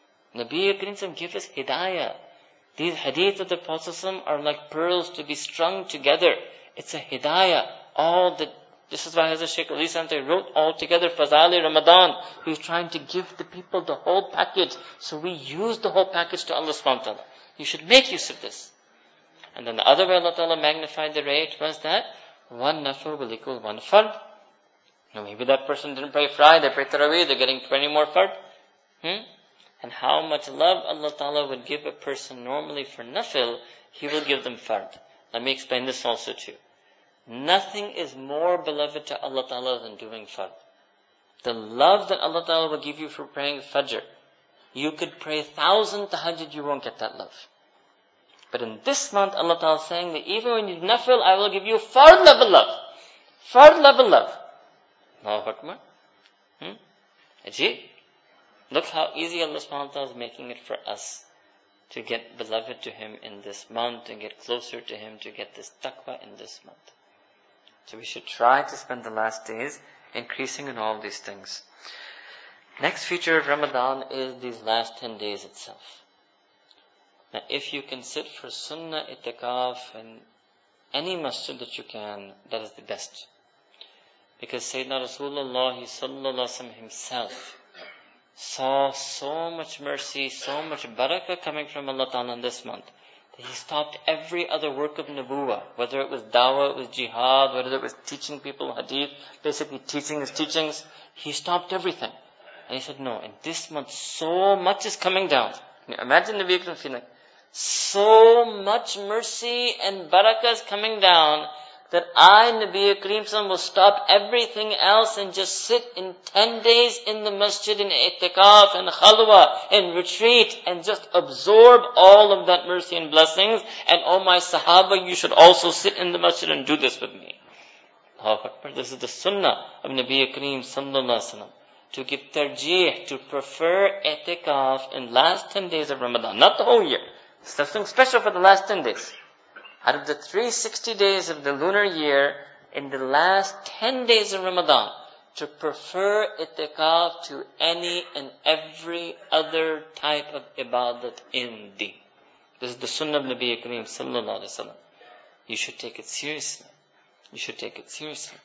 Nabi Kareem give us hidayah. These hadith of the Prophet are like pearls to be strung together. It's a hidayah. All the This is why Hazrat Shaykh Ali Sante wrote all together Fazali Ramadan. He was trying to give the people the whole package. So we use the whole package to Allah subhanahu wa ta'ala. You should make use of this. And then the other way Allah Ta'ala magnified the rate was that one nafil will equal one fard. Now maybe that person didn't pray Friday, they pray Taraweeh, they're getting twenty more fard. Hmm? And how much love Allah Ta'ala would give a person normally for nafil, He will give them fard. Let me explain this also to you. Nothing is more beloved to Allah Ta'ala than doing fard. The love that Allah Ta'ala will give you for praying Fajr, you could pray a thousand tahajjud, you won't get that love. But in this month, Allah Ta'ala is saying that even when you do nafil, I will give you fard level love. Fard level love. Allahu Akbar. Hmm? Ajib. Look how easy Allah subhanahu wa ta'ala is making it for us to get beloved to Him in this month and get closer to Him, to get this taqwa in this month. So we should try to spend the last days increasing in all these things. Next feature of Ramadan is these last ten days itself. Now if you can sit for sunnah itikaf in any masjid that you can, that is the best. Because Sayyidina Rasulullah sallallahu alaihi wasallam himself saw so much mercy, so much barakah coming from Allah Ta'ala in this month, that He stopped every other work of nubuwah, whether it was dawah, it was jihad, whether it was teaching people hadith, basically teaching His teachings, He stopped everything. And He said, no, in this month so much is coming down. Imagine Nabi Akram feeling, so much mercy and barakah is coming down, that I, Nabi Kareem, will stop everything else and just sit in ten days in the masjid in itikaf and khalwa and retreat and just absorb all of that mercy and blessings. And oh my Sahaba, you should also sit in the masjid and do this with me. Allahu Akbar. This is the sunnah of Nabi Kareem sallallahu alaihi wasallam, to give tarjeeh, to prefer itikaf in last ten days of Ramadan, not the whole year. Something special for the last ten days. Out of the three hundred sixty days of the lunar year, in the last ten days of Ramadan, to prefer itikaf to any and every other type of ibadat in deen. This is the sunnah of Nabi Kareem sallallahu alaihi wasallam. You should take it seriously. You should take it seriously.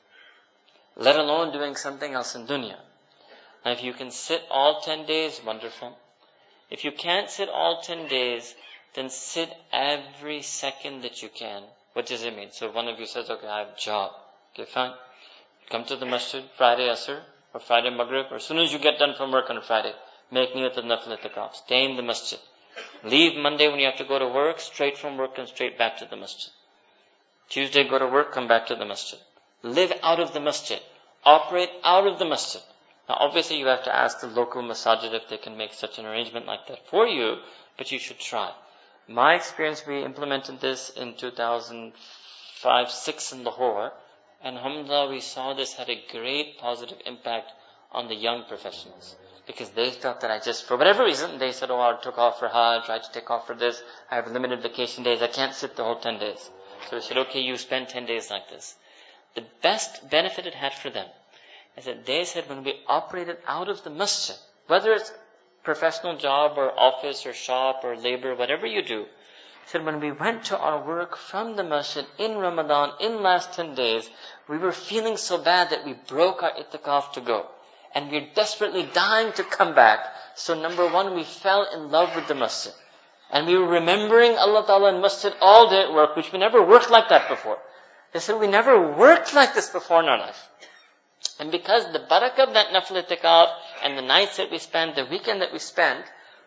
Let alone doing something else in dunya. Now if you can sit all ten days, wonderful. If you can't sit all ten days, then sit every second that you can. What does it mean? So one of you says, okay, I have a job. Okay, fine. Come to the masjid Friday Asr or Friday Maghrib, or as soon as you get done from work on Friday, make niyat of nafil itikaf. Stay in the masjid. Leave Monday when you have to go to work, straight from work and straight back to the masjid. Tuesday go to work, come back to the masjid. Live out of the masjid. Operate out of the masjid. Now obviously you have to ask the local masajid if they can make such an arrangement like that for you, but you should try. My experience, we implemented this in two thousand five six in Lahore, and alhamdulillah we saw this had a great positive impact on the young professionals. Because they thought that I just, for whatever reason, they said, oh, I took off for Hajj, I had to take off for this, I have limited vacation days, I can't sit the whole ten days. So we said, okay, you spend ten days like this. The best benefit it had for them is that they said when we operated out of the masjid, whether it's professional job or office or shop or labor, whatever you do, said when we went to our work from the masjid in Ramadan, in last ten days, we were feeling so bad that we broke our itikaf to go. And we we're desperately dying to come back. So number one, we fell in love with the masjid. And we were remembering Allah Ta'ala in masjid all day at work, which we never worked like that before. They said we never worked like this before in our life. And because the barakah of that nafil itikaf and the nights that we spent, the weekend that we spent,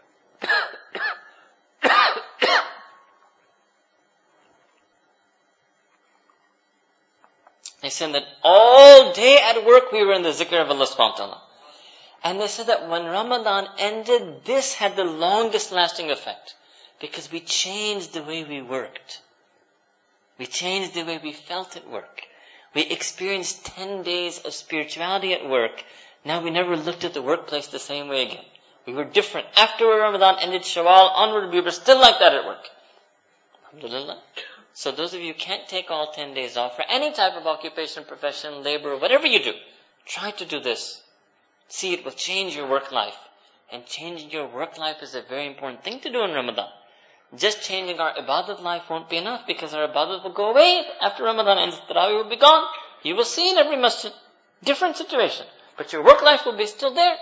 they said that all day at work we were in the zikr of Allah subhanahu wa ta'ala. And they said that when Ramadan ended, this had the longest lasting effect. Because we changed the way we worked. We changed the way we felt at work. We experienced ten days of spirituality at work. Now we never looked at the workplace the same way again. We were different. After Ramadan ended, Shawwal onward, we were still like that at work. Alhamdulillah. So those of you who can't take all ten days off for any type of occupation, profession, labor, whatever you do, try to do this. See, it will change your work life. And changing your work life is a very important thing to do in Ramadan. Just changing our ibadat life won't be enough, because our ibadat will go away after Ramadan ends. Tarawih will be gone. You will see in every masjid, different situation. But your work life will be still there.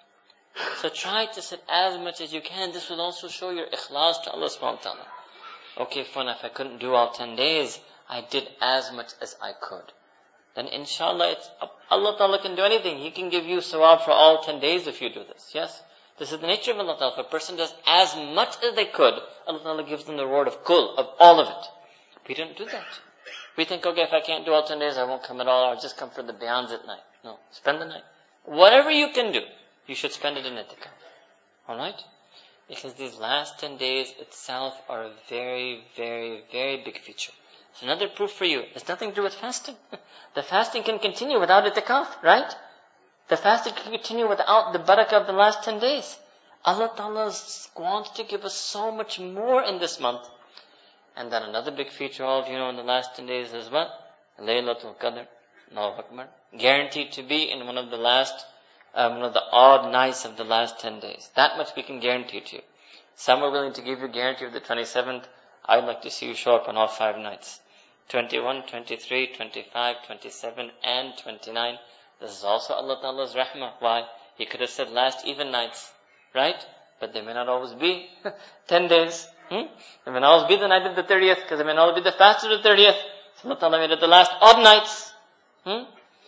So try to sit as much as you can. This will also show your ikhlas to Allah subhanahu wa ta'ala. Okay, fine, if I couldn't do all ten days, I did as much as I could. Then inshallah, it's, Allah ta'ala can do anything. He can give you sawab for all ten days if you do this. Yes? This is the nature of Allah ta'ala. If a person does as much as they could, Allah ta'ala gives them the reward of kull, of all of it. We don't do that. We think, okay, if I can't do all ten days, I won't come at all, I'll just come for the bayans at night. No, spend the night. Whatever you can do, you should spend it in itikaf. Alright? Because these last ten days itself are a very, very, very big feature. It's another proof for you. It's nothing to do with fasting. The fasting can continue without itikaf, right? The fasting can continue without the barakah of the last ten days. Allah Ta'ala wants to give us so much more in this month. And then another big feature, all of you know, in the last ten days is what? Laylatul Qadr. Allahu Akbar. Guaranteed to be in one of the last, um, one of the odd nights of the last ten days. That much we can guarantee to you. Some are willing to give you a guarantee of the twenty-seventh. I'd like to see you show up on all five nights. twenty-one, twenty-three, twenty-five, twenty-seven, and twenty-nine. This is also Allah Ta'ala's rahmah. Why? He could have said last even nights. Right? But they may not always be ten days. Hmm? It may not always be the night of the thirtieth, because it may not always be the fast of the thirtieth. So Allah Ta'ala made it the last odd nights. Hmm?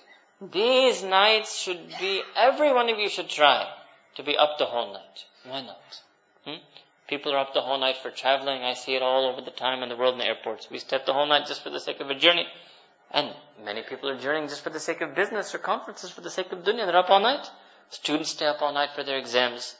These nights should be, every one of you should try to be up the whole night. Why not? Hmm? People are up the whole night for traveling. I see it all over the time in the world in the airports. We stay up the whole night just for the sake of a journey. And many people are journeying just for the sake of business or conferences, for the sake of dunya. They're up all night. Students stay up all night for their exams.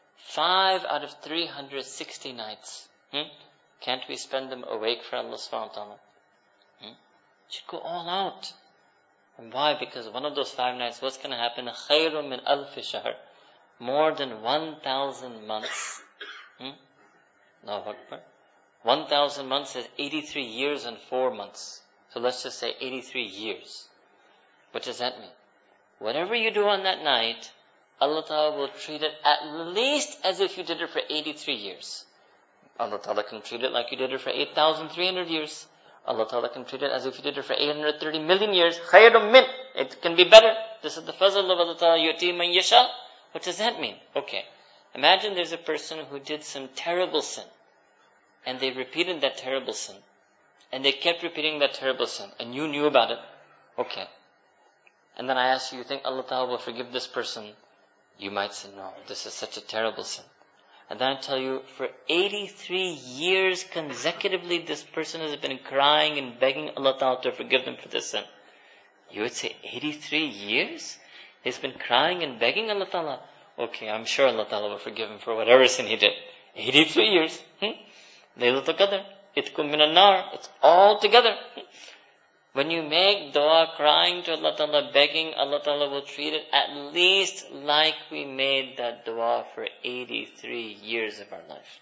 Five out of three hundred sixty nights. Hmm? Can't we spend them awake for Allah subhanahu wa ta'ala? Hmm? Should go all out. And why? Because one of those five nights, what's going to happen? خَيْرٌ مِنْ أَلْفِ شَهْرٍ. More than one thousand months. Hmm? Allahu Akbar. one thousand months is eighty-three years and four months. So let's just say eighty-three years. What does that mean? Whatever you do on that night, Allah Ta'ala will treat it at least as if you did it for eighty-three years. Allah Ta'ala can treat it like you did it for eight thousand three hundred years. Allah Ta'ala can treat it as if you did it for eight hundred thirty million years. Khayrun min. It can be better. This is the fazl of Allah Ta'ala. Yu'ti man yasha. What does that mean? Okay. Imagine there's a person who did some terrible sin. And they repeated that terrible sin. And they kept repeating that terrible sin. And you knew about it. Okay. And then I ask you, you think Allah Ta'ala will forgive this person? You might say, no, this is such a terrible sin. And then I tell you, for eighty-three years consecutively, this person has been crying and begging Allah Ta'ala to forgive them for this sin. You would say, eighty-three years? He's been crying and begging Allah Ta'ala. Okay, I'm sure Allah Ta'ala will forgive him for whatever sin he did. eighty-three years. Hmm? Laylatul Qadr. Itkum minan nar. It's all together. When you make dua crying to Allah Ta'ala, begging, Allah Ta'ala will treat it at least like we made that dua for eighty-three years of our life.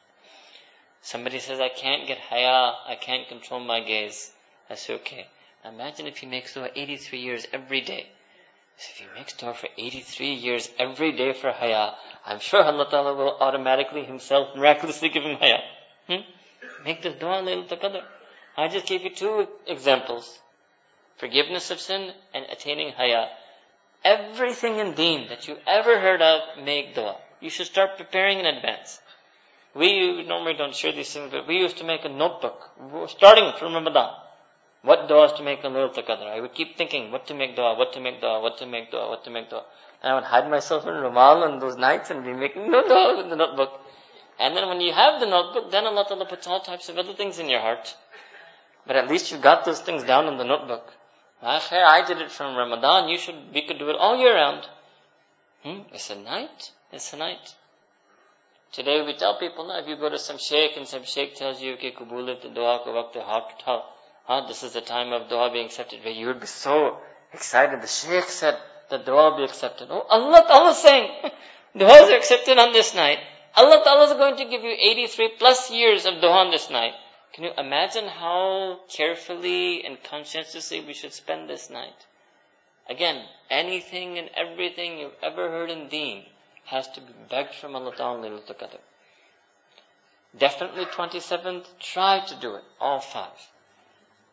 Somebody says, I can't get haya, I can't control my gaze. I say, okay. Imagine if he makes dua eighty-three years every day. So if he makes dua for eighty-three years every day for haya, I'm sure Allah Ta'ala will automatically himself miraculously give him haya. Hmm? Make this dua Laylatul Qadr. I just gave you two examples. Forgiveness of sin and attaining haya. Everything in deen that you ever heard of, make dua. You should start preparing in advance. We normally don't share these things, but we used to make a notebook, starting from Ramadan. What duas to make on Laylatul Qadr? I would keep thinking, what to make dua, what to make dua, what to make dua, what to make dua. And I would hide myself in Rumal on those nights and be making no dua in the notebook. And then when you have the notebook, then Allah Ta'ala puts all types of other things in your heart. But at least you got those things down in the notebook. I did it from Ramadan. You should, we could do it all year round. Hmm? It's a night. It's a night. Today we tell people, no, if you go to some sheikh and some sheikh tells you, okay, kubulat dua ka waqt haq tha, huh, this is the time of dua being accepted. You would be so excited. The sheikh said that dua will be accepted. Oh, Allah Ta'ala is saying, duas are accepted on this night. Allah Ta'ala is going to give you eighty-three plus years of dua on this night. Can you imagine how carefully and conscientiously we should spend this night? Again, anything and everything you've ever heard in deen has to be begged from Allah Ta'ala Laylatul Qadr. Definitely twenty-seventh, try to do it, all five.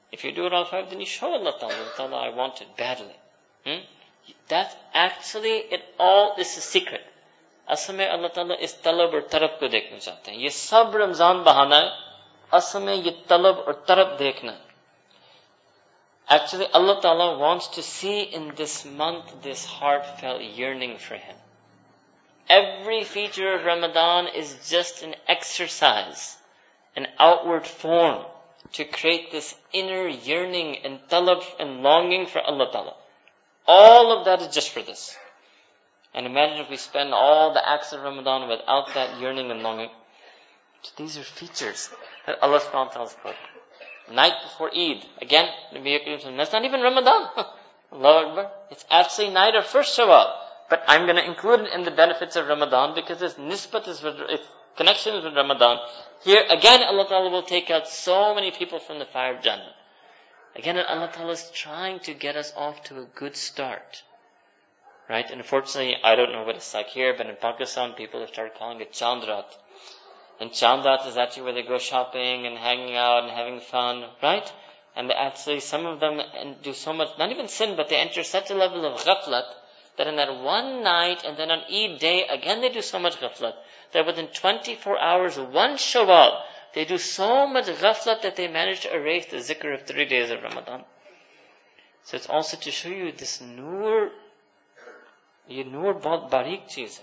If you do it all five, then you show Allah Ta'ala, Allah Ta'ala, I want it badly. Hmm? That actually, it all is a secret. असल में अल्लाह ताला इस तलब और तरफ को देखना चाहते हैं. ये सब रमजान बहाना है. असल में ये तलब और तरफ देखना है. Actually, Allah Ta'ala wants to see in this month this heartfelt yearning for Him. Every feature of Ramadan is just an exercise, an outward form to create this inner yearning and talab and longing for Allah Ta'ala. All of that is just for this. And imagine if we spend all the acts of Ramadan without that yearning and longing. So these are features that Allah subhanahu wa ta'ala has put. Night before Eid. Again, that's not even Ramadan. Allahu Akbar. It's actually night of first Shawwal. But I'm going to include it in the benefits of Ramadan because its nisbat is with, its connection is with Ramadan. Here, again, Allah Ta'ala will take out so many people from the fire of Jannah. Again, Allah Ta'ala is trying to get us off to a good start. Right? And unfortunately, I don't know what it's like here, but in Pakistan, people have started calling it Chandrat. And Chandrat is actually where they go shopping and hanging out and having fun, right? And they actually, some of them do so much, not even sin, but they enter such a level of ghaflat, that in that one night, and then on Eid day, again they do so much ghaflat, that within twenty-four hours, one Shawwal, they do so much ghaflat that they manage to erase the zikr of three days of Ramadan. So it's also to show you this nur, ye nur bahut bareek cheez hai.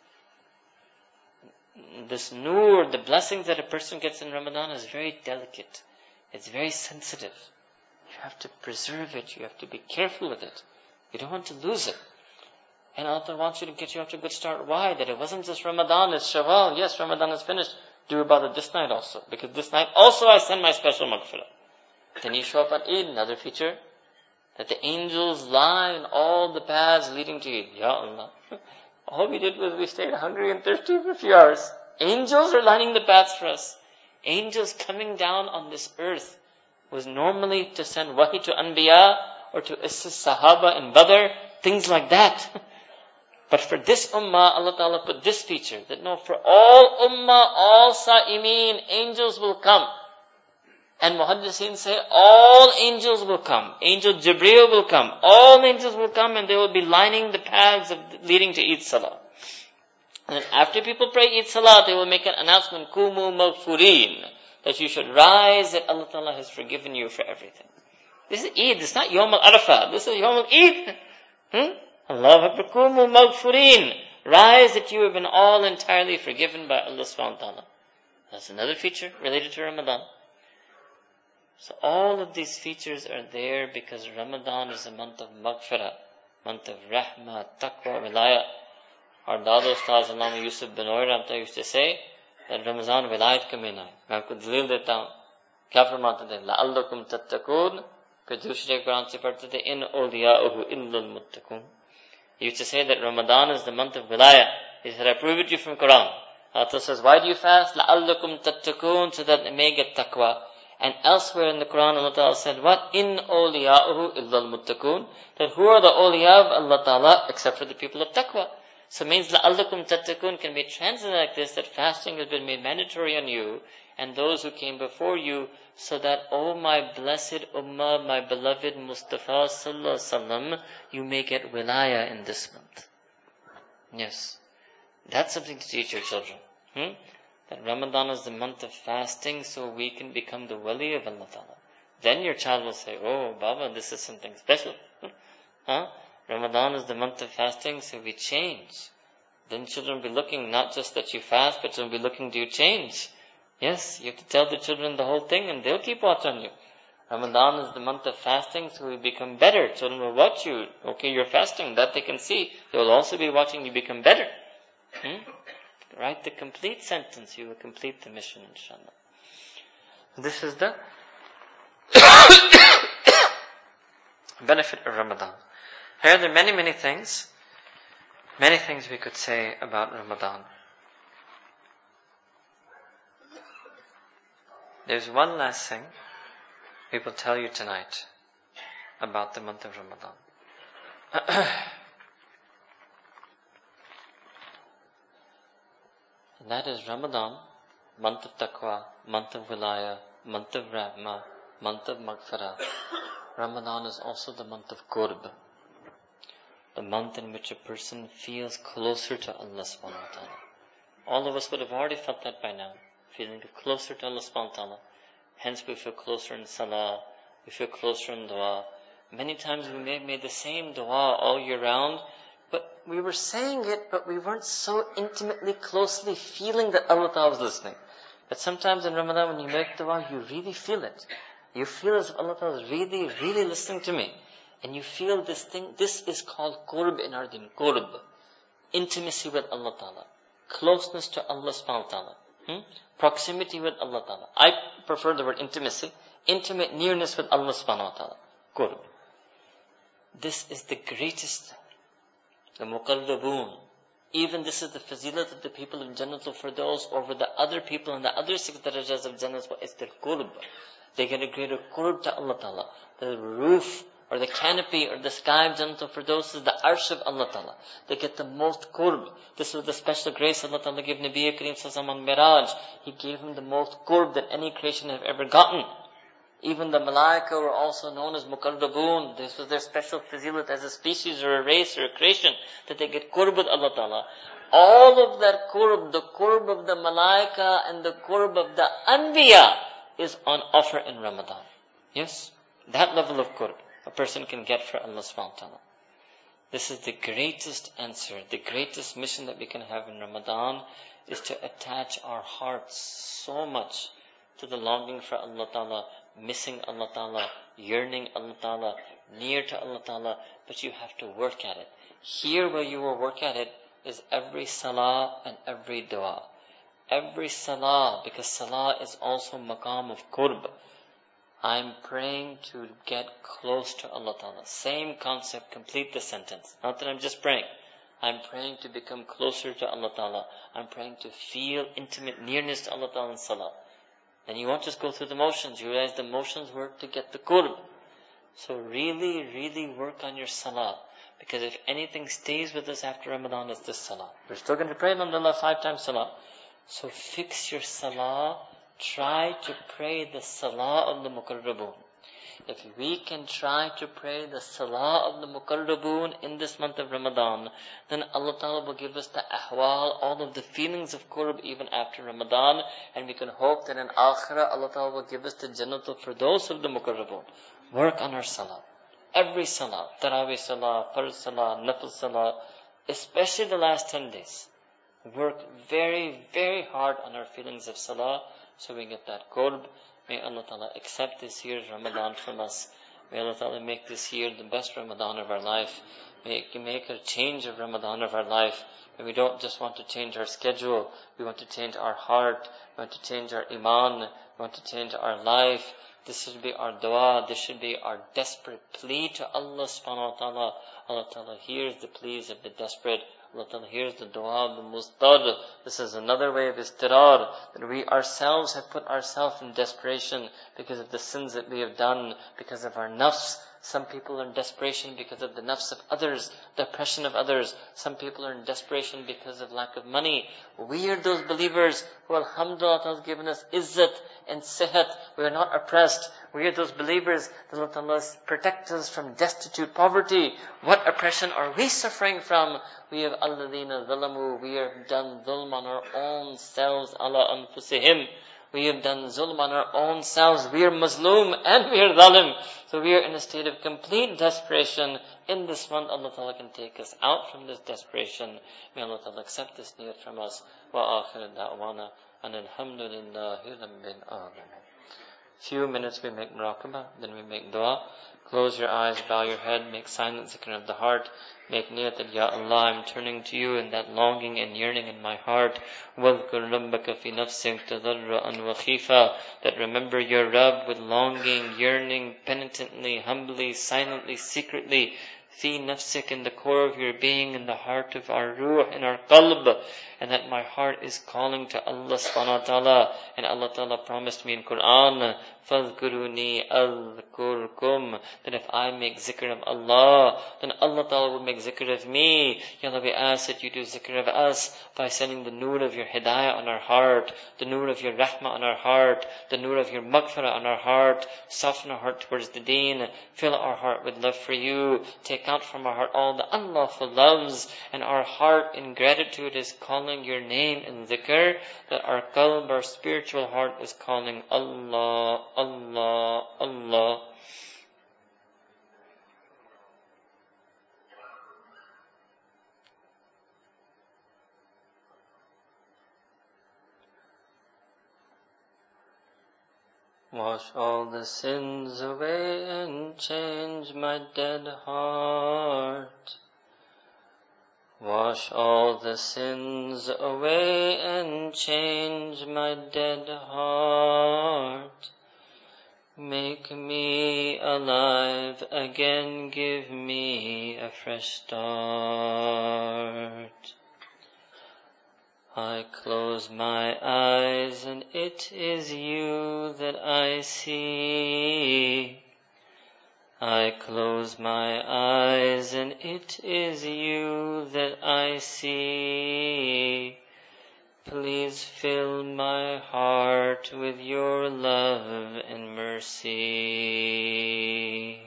This nur, the blessings that a person gets in Ramadan is very delicate. It's very sensitive. You have to preserve it. You have to be careful with it. You don't want to lose it. And Allah wants you to get you off to a good start. Why? That it wasn't just Ramadan, it's Shawwal. Yes, Ramadan is finished. Do about it this night also. Because this night also I send my special maghfirah. Then you show up on Eid, another feature. That the angels line all the paths leading to Eid. Ya Allah. All we did was we stayed hungry and thirsty for a few hours. Angels are lining the paths for us. Angels coming down on this earth was normally to send wahi to Anbiya or to assist Sahaba in Badr, things like that. But for this ummah, Allah Ta'ala put this feature, that no, for all ummah, all sa'imeen, angels will come. And Muhaddiseen say, all angels will come. Angel Jibreel will come. All angels will come and they will be lining the paths of leading to Eid Salah. And then after people pray Eid Salah, they will make an announcement, Kumu maghfureen, that you should rise, that Allah Ta'ala has forgiven you for everything. This is Eid, it's not Yawm al-Arafah. This is Yawm al-Eid. Hmm? Allahu Akbar, Kumu maghfureen. Rise that you have been all entirely forgiven by Allah subhanahu wa ta'ala. That's another feature related to Ramadan. So all of these features are there because Ramadan is a month of maghfirah, month of rahmah, taqwa, wilayah. Our Dada Ustaz Allama Yusuf Binoy Ramta used to say that Ramazan wilayat ka mehina hai. मैं आपको दलील देता हूँ. क्या फरमाते थे? लअल्लकुम तत्तकून. फिर दूसरे कुरान से पढ़ते थे इन औलियाउहु इल्लल मुत्तकून. He used to say that Ramadan is the month of wilayah. He said, I prove it to you from Quran. Allah says, why do you fast? لَأَلَّكُمْ تَتَّقُونَ, so that it may get taqwa. And elsewhere in the Quran, Allah Ta'ala said, what? In awliya'uhu illal muttaqun. That who are the awliya of Allah Ta'ala except for the people of taqwa. So it means la'allakum tattaqun can be translated like this, that fasting has been made mandatory on you and those who came before you, so that, oh my blessed ummah, my beloved Mustafa sallallahu alaihi wasallam, you may get wilayah in this month. Yes. That's something to teach your children. Hmm? That Ramadan is the month of fasting, so we can become the wali of Allah Ta'ala. Then your child will say, oh Baba, this is something special. Huh? Ramadan is the month of fasting, so we change. Then children will be looking, not just that you fast, but they'll be looking, do you change? Yes, you have to tell the children the whole thing and they'll keep watch on you. Ramadan is the month of fasting, so we become better. Children will watch you. Okay, you're fasting, that they can see. They will also be watching you become better. Hmm? Write the complete sentence, you will complete the mission, inshallah. This is the benefit of Ramadan. Here there are many, many things, many things we could say about Ramadan. There's one last thing we will tell you tonight about the month of Ramadan. And that is Ramadan, month of taqwa, month of wilayah, month of rahmah, month of Maghfirah, Ramadan is also the month of Qurb. The month in which a person feels closer to Allah subhanahu wa ta'ala. All of us would have already felt that by now. Feeling closer to Allah subhanahu wa ta'ala. Hence we feel closer in salah. We feel closer in dua. Many times we may have made the same dua all year round, but we were saying it, but we weren't so intimately, closely feeling that Allah ta'ala was listening. But sometimes in Ramadan when you make dua, you really feel it. You feel as if Allah ta'ala is really, really listening to me. And you feel this thing, this is called qurb in our deen, qurb. Intimacy with Allah ta'ala. Closeness to Allah subhanahu wa ta'ala. Hmm? Proximity with Allah ta'ala. I prefer the word intimacy. Intimate nearness with Allah subhanahu wa ta'ala. Qurb. This is the greatest, the muqarraboon. Even this is the fazilat of the people of Jannatul Firdaus over the other people and the other six darajahs of Jannah. It's their qurb. They get a greater qurb to Allah ta'ala. The roof or the canopy or the sky of Jannatul Firdaus is the arsh of Allah ta'ala. They get the most qurb. This was the special grace Allah ta'ala gave Nabi Kareem Sallallahu on Miraj. He gave him the most qurb that any creation have ever gotten. Even the malaika were also known as muqarraboon. This was their special fazilat as a species or a race or a creation, that they get qurb with Allah ta'ala. All of that qurb, the qurb of the malaika and the qurb of the anbiya is on offer in Ramadan. Yes? That level of qurb a person can get for Allah subhanahu wa ta'ala. This is the greatest answer, the greatest mission that we can have in Ramadan is to attach our hearts so much to the longing for Allah ta'ala, missing Allah ta'ala, yearning Allah ta'ala, near to Allah ta'ala, but you have to work at it. Here where you will work at it is every salah and every dua. Every salah, because salah is also maqam of qurb. I'm praying to get close to Allah ta'ala. Same concept, complete the sentence. Not that I'm just praying. I'm praying to become closer to Allah ta'ala. I'm praying to feel intimate nearness to Allah ta'ala in salah. And you won't just go through the motions. You realize the motions work to get the qurb. So really, really work on your salah. Because if anything stays with us after Ramadan, it's this salah. We're still going to pray, alhamdulillah, five times salah. So fix your salah. Try to pray the salah of the muqarraboon. If we can try to pray the salah of the muqarraboon in this month of Ramadan, then Allah Ta'ala will give us the ahwal, all of the feelings of qurb even after Ramadan, and we can hope that in akhirah Allah Ta'ala will give us the Jannatul Firdaus of the muqarraboon. Work on our salah. Every salah, Tarawih salah, Farz salah, Nafil salah, especially the last ten days. Work very, very hard on our feelings of salah, so we get that qurb. May Allah Ta'ala accept this year's Ramadan from us. May Allah Ta'ala make this year the best Ramadan of our life. May He make a change of Ramadan of our life. And we don't just want to change our schedule. We want to change our heart. We want to change our iman. We want to change our life. This should be our dua. This should be our desperate plea to Allah subhanahu wa ta'ala. Allah Ta'ala hears the pleas of the desperate. Allah Ta'ala hears the dua of the mustad. This is another way of istirar, that we ourselves have put ourselves in desperation because of the sins that we have done, because of our nafs. Some people are in desperation because of the nafs of others, the oppression of others. Some people are in desperation because of lack of money. We are those believers who, alhamdulillah, has given us izzat and sihat. We are not oppressed. We are those believers that Allah Ta'ala protect us from destitute poverty. What oppression are we suffering from? We have alladhina zalamu. We have done dhulm on our own selves, ala anfusihim. We have done zulm on our own selves. We are mazloom and we are zalim. So we are in a state of complete desperation. In this month, Allah Ta'ala can take us out from this desperation. May Allah Ta'ala accept this niyat from us. Wa akhir da'wana and alhamdulillahi rabbil alamin. Few minutes we make muraqabah, then we make dua. Close your eyes, bow your head, make silent zikr of the heart. Make niyat that, Ya Allah, I'm turning to you in that longing and yearning in my heart. وَذْكُرْ رَبَّكَ فِي نَفْسِكَ تَضَرَّعًا وَخِيفًا. That remember your Rabb with longing, yearning, penitently, humbly, silently, secretly. fi nafsik, in the core of your being, in the heart of our ruh, in our qalb, and that my heart is calling to Allah subhanahu wa ta'ala. And Allah ta'ala promised me in Quran, فَاذْكُرُونِي أَذْكُرْكُمْ, that if I make zikr of Allah, then Allah ta'ala will make zikr of me. Ya Allah, we ask that you do zikr of us by sending the nur of your hidayah on our heart, the nur of your rahmah on our heart, the nur of your maghfirah on our heart. Soften our heart towards the deen, fill our heart with love for you, take out from our heart all the unlawful loves, and our heart in gratitude is calling your name in zikr, that our qalb, our spiritual heart is calling Allah, Allah, Allah. Wash all the sins away and change my dead heart. Wash all the sins away and change my dead heart. Make me alive again, give me a fresh start. I close my eyes and it is you that I see. I close my eyes and it is you that I see. Please fill my heart with your love and mercy.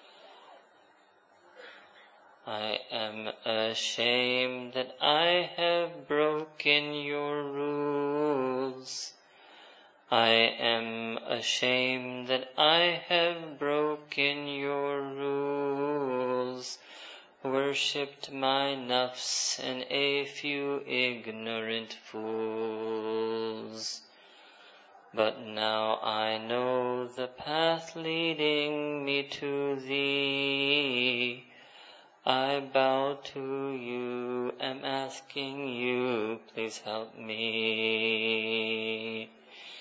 I am ashamed that I have broken your rules. I am ashamed that I have broken your rules, worshipped my nafs and a few ignorant fools. But now I know the path leading me to thee. I bow to you, am asking you, please help me.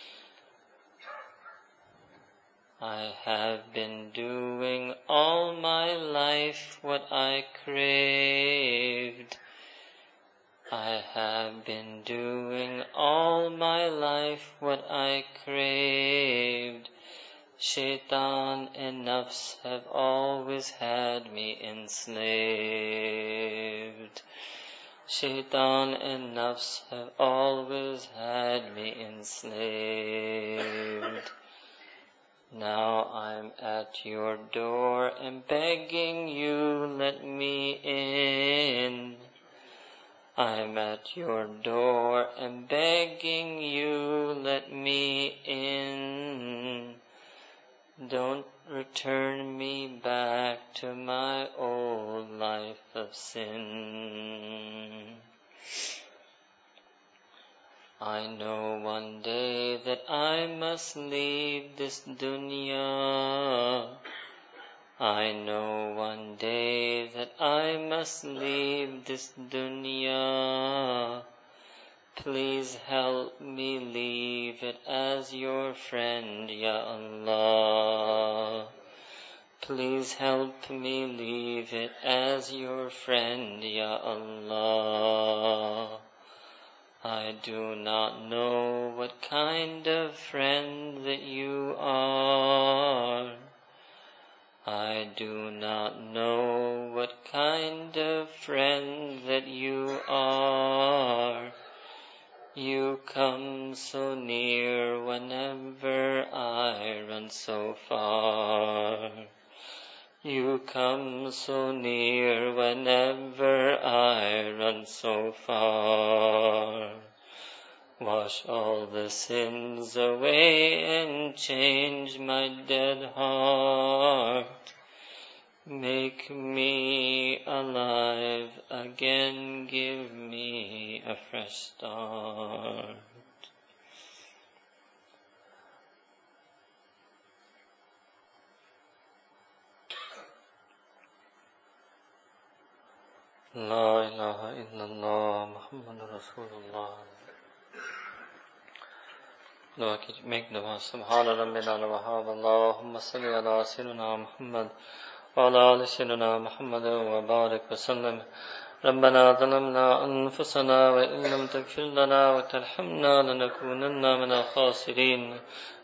I have been doing all my life what I craved. I have been doing all my life what I craved. Shaitan and nafs have always had me enslaved. Shaitan and nafs have always had me enslaved. Now I'm at your door and begging you, let me in. I'm at your door and begging you, let me in. Don't return me back to my old life of sin. I know one day that I must leave this dunya. I know one day that I must leave this dunya. Please help me leave it as your friend, Ya Allah. Please help me leave it as your friend, Ya Allah. I do not know what kind of friend that you are. I do not know what kind of friend that you are. You come so near whenever I run so far. You come so near whenever I run so far. Wash all the sins away and change my dead heart. Make me alive again, give me a fresh start. La ilaha illallah Muhammadur Rasulullah. Dua make dua. Subhana rabbina wa wahab. Allahumma salli ala sayyidina Muhammad وعلى آل سيدنا محمد وبارك وسلم. ربنا ظلمنا أنفسنا وإن لم تغفر لنا وترحمنا لنكونن من الخاسرين.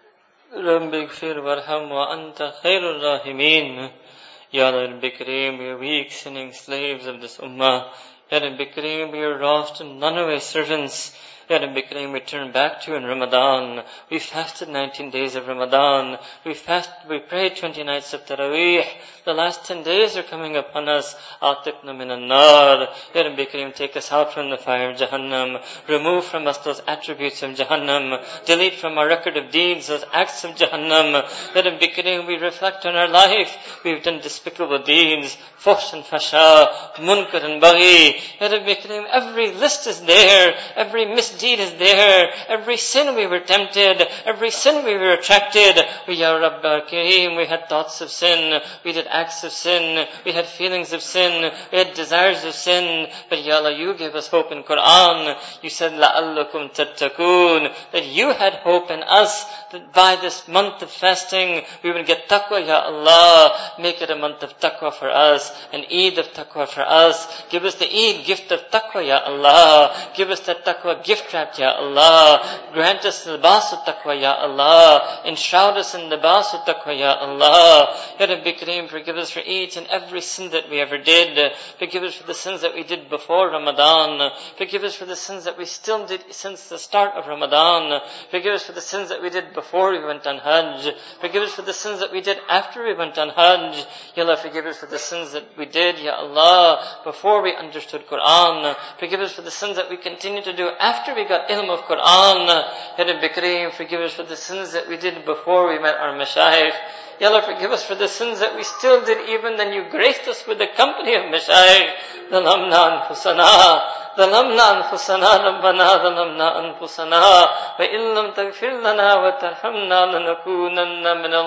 رب اغفر وارحم وأنت خير الراحمين. Ya Rabbi Kareem, we are weak, sinning slaves of this ummah. Ya Rabbi Kareem, we are lost and runaway servants. Ya Rabbi Kareem, we turn back to you in Ramadan. We fasted nineteen days of Ramadan. We fast, we prayed twenty nights of Taraweeh. The last ten days are coming upon us. Atiqna min an-nar. Ya Rabbi Kareem, take us out from the fire of Jahannam. Remove from us those attributes of Jahannam. Delete from our record of deeds those acts of Jahannam. Ya Rabbi Kareem, we reflect on our life. We've done despicable deeds. Fuhsh and fasha, munkar and baghi. Ya Rabbi Kareem, every list is there. Every misdeed is there. Every sin we were tempted. Every sin we were attracted. We, Ya Rabbi Kareem, we had thoughts of sin. We did acts of sin. We had feelings of sin. We had desires of sin. But Ya Allah, you gave us hope in Quran. You said, لَأَلَّكُمْ تَتَّقُونَ, that you had hope in us, that by this month of fasting, we would get taqwa, Ya Allah. Make it a month of taqwa for us, an Eid of taqwa for us. Give us the Eid gift of taqwa, Ya Allah. Give us that taqwa gift wrap, Ya Allah. Grant us the libas of taqwa, Ya Allah. Enshroud us in the libas of taqwa, Ya Allah. Ya Rabbi Kareem, forgive us for each and every sin that we ever did. Forgive us for the sins that we did before Ramadan. Forgive us for the sins that we still did since the start of Ramadan. Forgive us for the sins that we did before we went on Hajj. Forgive us for the sins that we did after we went on Hajj. Ya Allah, forgive us for the sins that we did, Ya Allah, before we understood Quran. Forgive us for the sins that we continue to do after we got ilm of Quran. Ya Rabbi Kareem, forgive us for the sins that we did before we met our mashayikh. Ya Allah, forgive us for the sins that we still did even then you graced us with the company of mashayikh. Zalamna anfusana. ظلمنا أنفسنا ربنا ظلمنا أنفسنا وإن لم تغفر لنا وترحمنا لنكونن من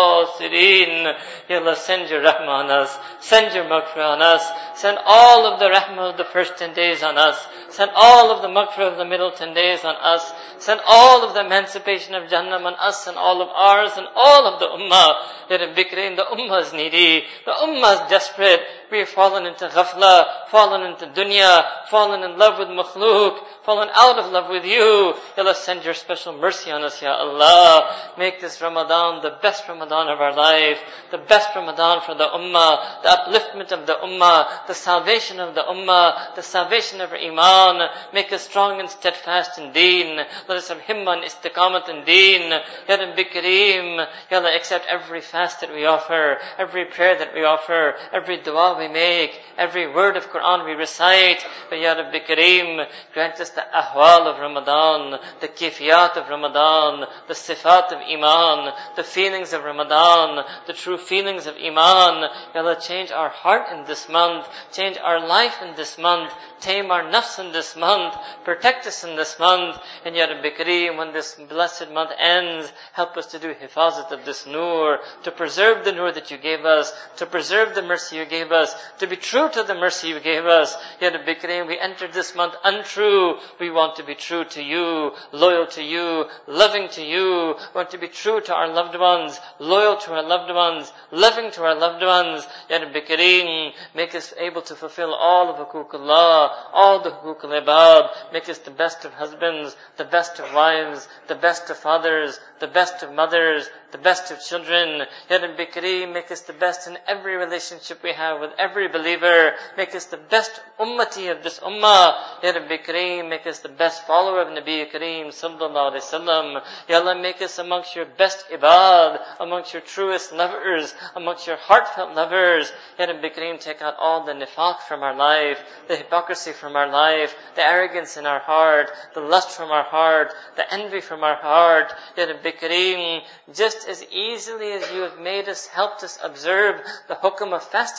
الخاسرين. Ya Allah, send your rahmah on us. Send your maghfirah on us. Send all of the rahmah of the first ten days on us. Send all of the maghfirah of the middle ten days on us. Send all of the emancipation of Jahannam on us and all of ours and all of the ummah. Ya Rabbi Kareem, the ummah is needy. The ummah is desperate. We have fallen into ghafla, fallen into dunya, fallen in love with makhluk, fallen out of love with you. Ya Allah, send your special mercy on us, Ya Allah. Make this Ramadan the best Ramadan of our life, the best Ramadan for the ummah, the upliftment of the ummah, the salvation of the ummah, the salvation of our iman. Make us strong and steadfast in deen. Let us have himma and istiqamat in deen. Ya Rabbi Kareem, Ya Allah, accept every fast that we offer, every prayer that we offer, every dua we make, every word of Quran we recite. But Ya Rabbi Kareem, grant us the ahwal of Ramadan, the kifiyat of Ramadan, the sifat of iman, the feelings of Ramadan, the true feelings of iman. Ya Allah, change our heart in this month, change our life in this month, tame our nafs in this month, protect us in this month. And Ya Rabbi Kareem, when this blessed month ends, help us to do hifazat of this nur, to preserve the nur that you gave us, to preserve the mercy you gave us, to be true to the mercy you gave us. Ya Rabbi Kareem, we entered this month untrue. We want to be true to you, loyal to you, loving to you. We want to be true to our loved ones, loyal to our loved ones, loving to our loved ones. Ya Rabbi Kareem, make us able to fulfill all of huququllah, all the huquq al-ibad. Make us the best of husbands, the best of wives, the best of fathers, the best of mothers, the best of children. Ya Rabbi Kareem, make us the best in every relationship we have with every believer. Make us the best ummati of this ummah. Ya Rabbi Kareem, make us the best follower of Nabi Kareem sallallahu alaihi wasallam. Ya Allah, make us amongst your best ibad, amongst your truest lovers, amongst your heartfelt lovers. Ya Rabbi Kareem, take out all the nifaq from our life, the hypocrisy from our life, the arrogance in our heart, the lust from our heart, the envy from our heart. Ya Rabbi Kareem, just as easily as you have made us, helped us observe the hukum of fasting in this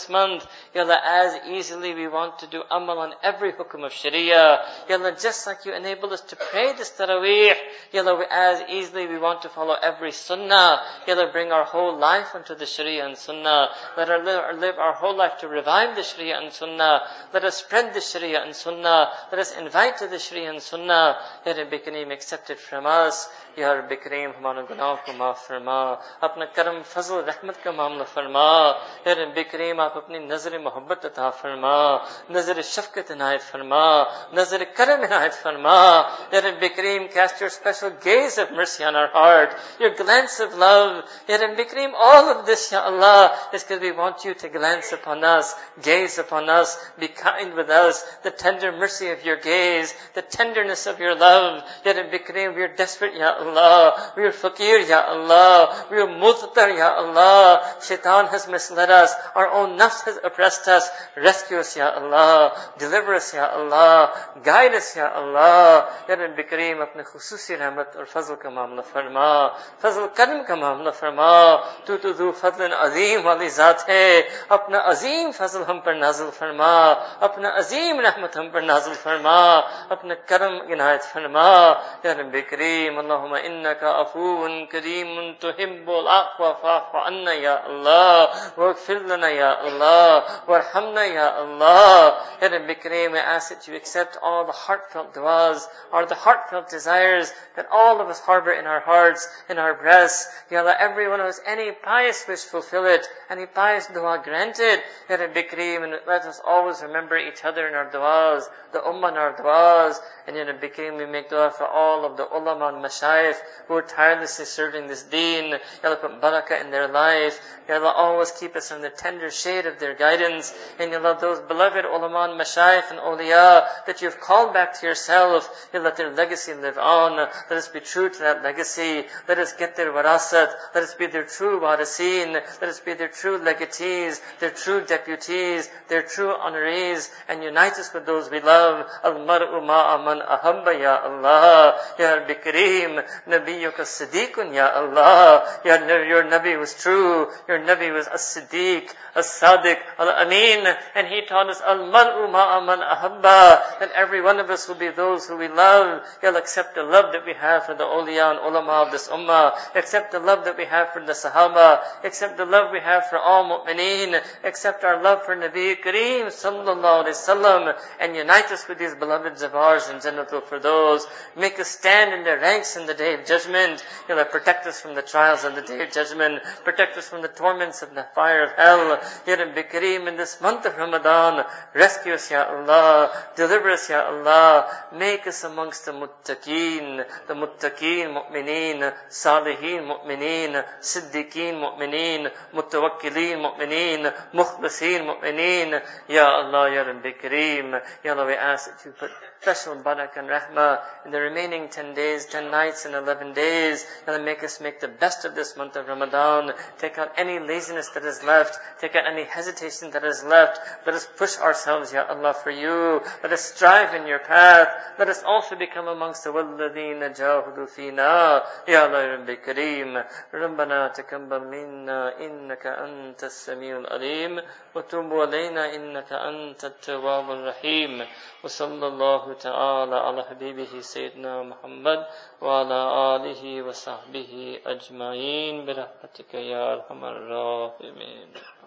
month, Ya Allah, as easily we want to do amal on every hukum of Sharia. Ya Allah, just like you enable us to pray this Taraweeh, Ya Allah, as easily we want to follow every sunnah. Ya Allah, bring our whole life into the Sharia and Sunnah. Let us live, live our whole life to revive the Sharia and Sunnah. Let us spread the Sharia and Sunnah. Let us invite to the Sharia and Sunnah. Ya Rabbi Kareem, accept it from us. Ya Rabbi Kareem, हमारे गुनाहों को माफ फरमा, अपना करम फजल रहमत का मामला फरमा. Ya Rabbi Kareem, आप अपनी नजर मोहब्बत अता फरमा, नजर शफकत इनायत फरमा, नजर करम इनायत फरमा. Ya Rabbi Kareem, cast your special gaze of mercy on our heart, your glance of love. Ya Rabbi Kareem, all of this, Ya Allah, is because we want you to glance upon us, gaze upon us, be kind with us, the tender mercy of your gaze, the tenderness of your love. Ya Rabbi Kareem, we are desperate, Ya Allah. We are fakir, Ya Allah. We are mudtar, Ya Allah. Shaitan has misled us. Our own nafs has oppressed us. Rescue us, Ya Allah. Deliver us, Ya Allah. Guide us, Ya Allah. Ya Rabbi Kareem, apne khususi rahmat aur fazl ka मामला फरमा, फजल करम का मामला फरमा. तू तो दू फजल अजीम वाली जात है, अपना अजीम फजल हम पर नाजिल फरमा, अपना अजीम रहमत हम पर नाजिल फरमा, अपना करम इनायत फरमा. या रब्बी करीम, अल्लाहुम्मा इन्नका अफूउन करीमुन तुहिब्बुल अफ़्व फ़अफ़ु अन्ना या अल्लाह, वग़फ़िर लना या अल्लाह, वरहमना या अल्लाह. Ya Rabbi Kareem, I ask that you accept all the heartfelt du'as, or the heartfelt desires that all of us harbor in our hearts, in our breasts. Ya Allah, everyone who has any pious wish, fulfill it. Any pious dua, grant it. Ya Rabbi Kareem, and let us always remember each other in our duas, the ummah in our duas. And Ya Rabbi Kareem, we make dua for all of the ulama and mashayikh who are tirelessly serving this deen. Ya Allah, put barakah in their life. Ya Allah, always keep us in the tender shade of their guidance. And Ya Allah, those beloved ulama and mashayikh and awliya that you've called back to yourself, Ya let their legacy live on. Let us be true to that legacy. Let us get their warasat. Let us be their true warasin. Let us be their true legatees, their true deputies, their true honorees, and unite us with those we love. Al-mar'u ma'a man ahabba, Ya Allah. Ya Rabbi Kareem, Nabiyyuka Siddiqun, Ya Allah. Ya, your Nabi was true. Your Nabi was as-Siddiq, as-Sadiq, al-Amin. And he taught us, Al-mar'u ma'a man ahabba, that every one of us will be those who we love. You'll accept the love that we have for the awliya and ulama of this ummah. Accept the love that we have for the sahaba. Accept the love we have for all mu'mineen. Accept our love for Nabi Kareem sallallahu alayhi wasallam, and unite us with these beloveds of ours in Jannatul Firdaus. Make us stand in their ranks in the day of judgment. Ya Allah, protect us from the trials of the day of judgment. Protect us from the torments of the fire of hell. Ya Rabbi Kareem, in this month of Ramadan, rescue us, Ya Allah. Deliver us, Ya Allah. Make us amongst the muttaqeen, the muttaqeen mu'mineen, salihin mu'mineen, siddiqeen mu'mineen, mutawakkilin mu'mineen, mukhlisin mu'mineen. Ya Allah, Ya Rabbi Kareem. Ya Allah, we ask that you put special barakah and rahmah in the remaining ten days, ten nights and eleven days. Ya Allah, make us make the best of this month of Ramadan. Take out any laziness that is left. Take out any hesitation that is left. Let us push ourselves, Ya Allah, for you. Let us strive in your path. Let us also become amongst the وَالَّذِينَ جَاهُدُوا فِينَا. Ya Allah, Rabbi Kareem. رَبَّنَا تَقَبَّلْ مِنَّا إِنَّكَ أَنْتَ السَّمِيعُ الْعَلِيمُ وَتُبْ عَلَيْنَا إِنَّكَ أَنْتَ التَّوَّابُ الرَّحِيمُ وصلى الله تعالى على حبيبه سيدنا محمد وعلى آله وصحبه أجمعين برحمتك يا أرحم الراحمين.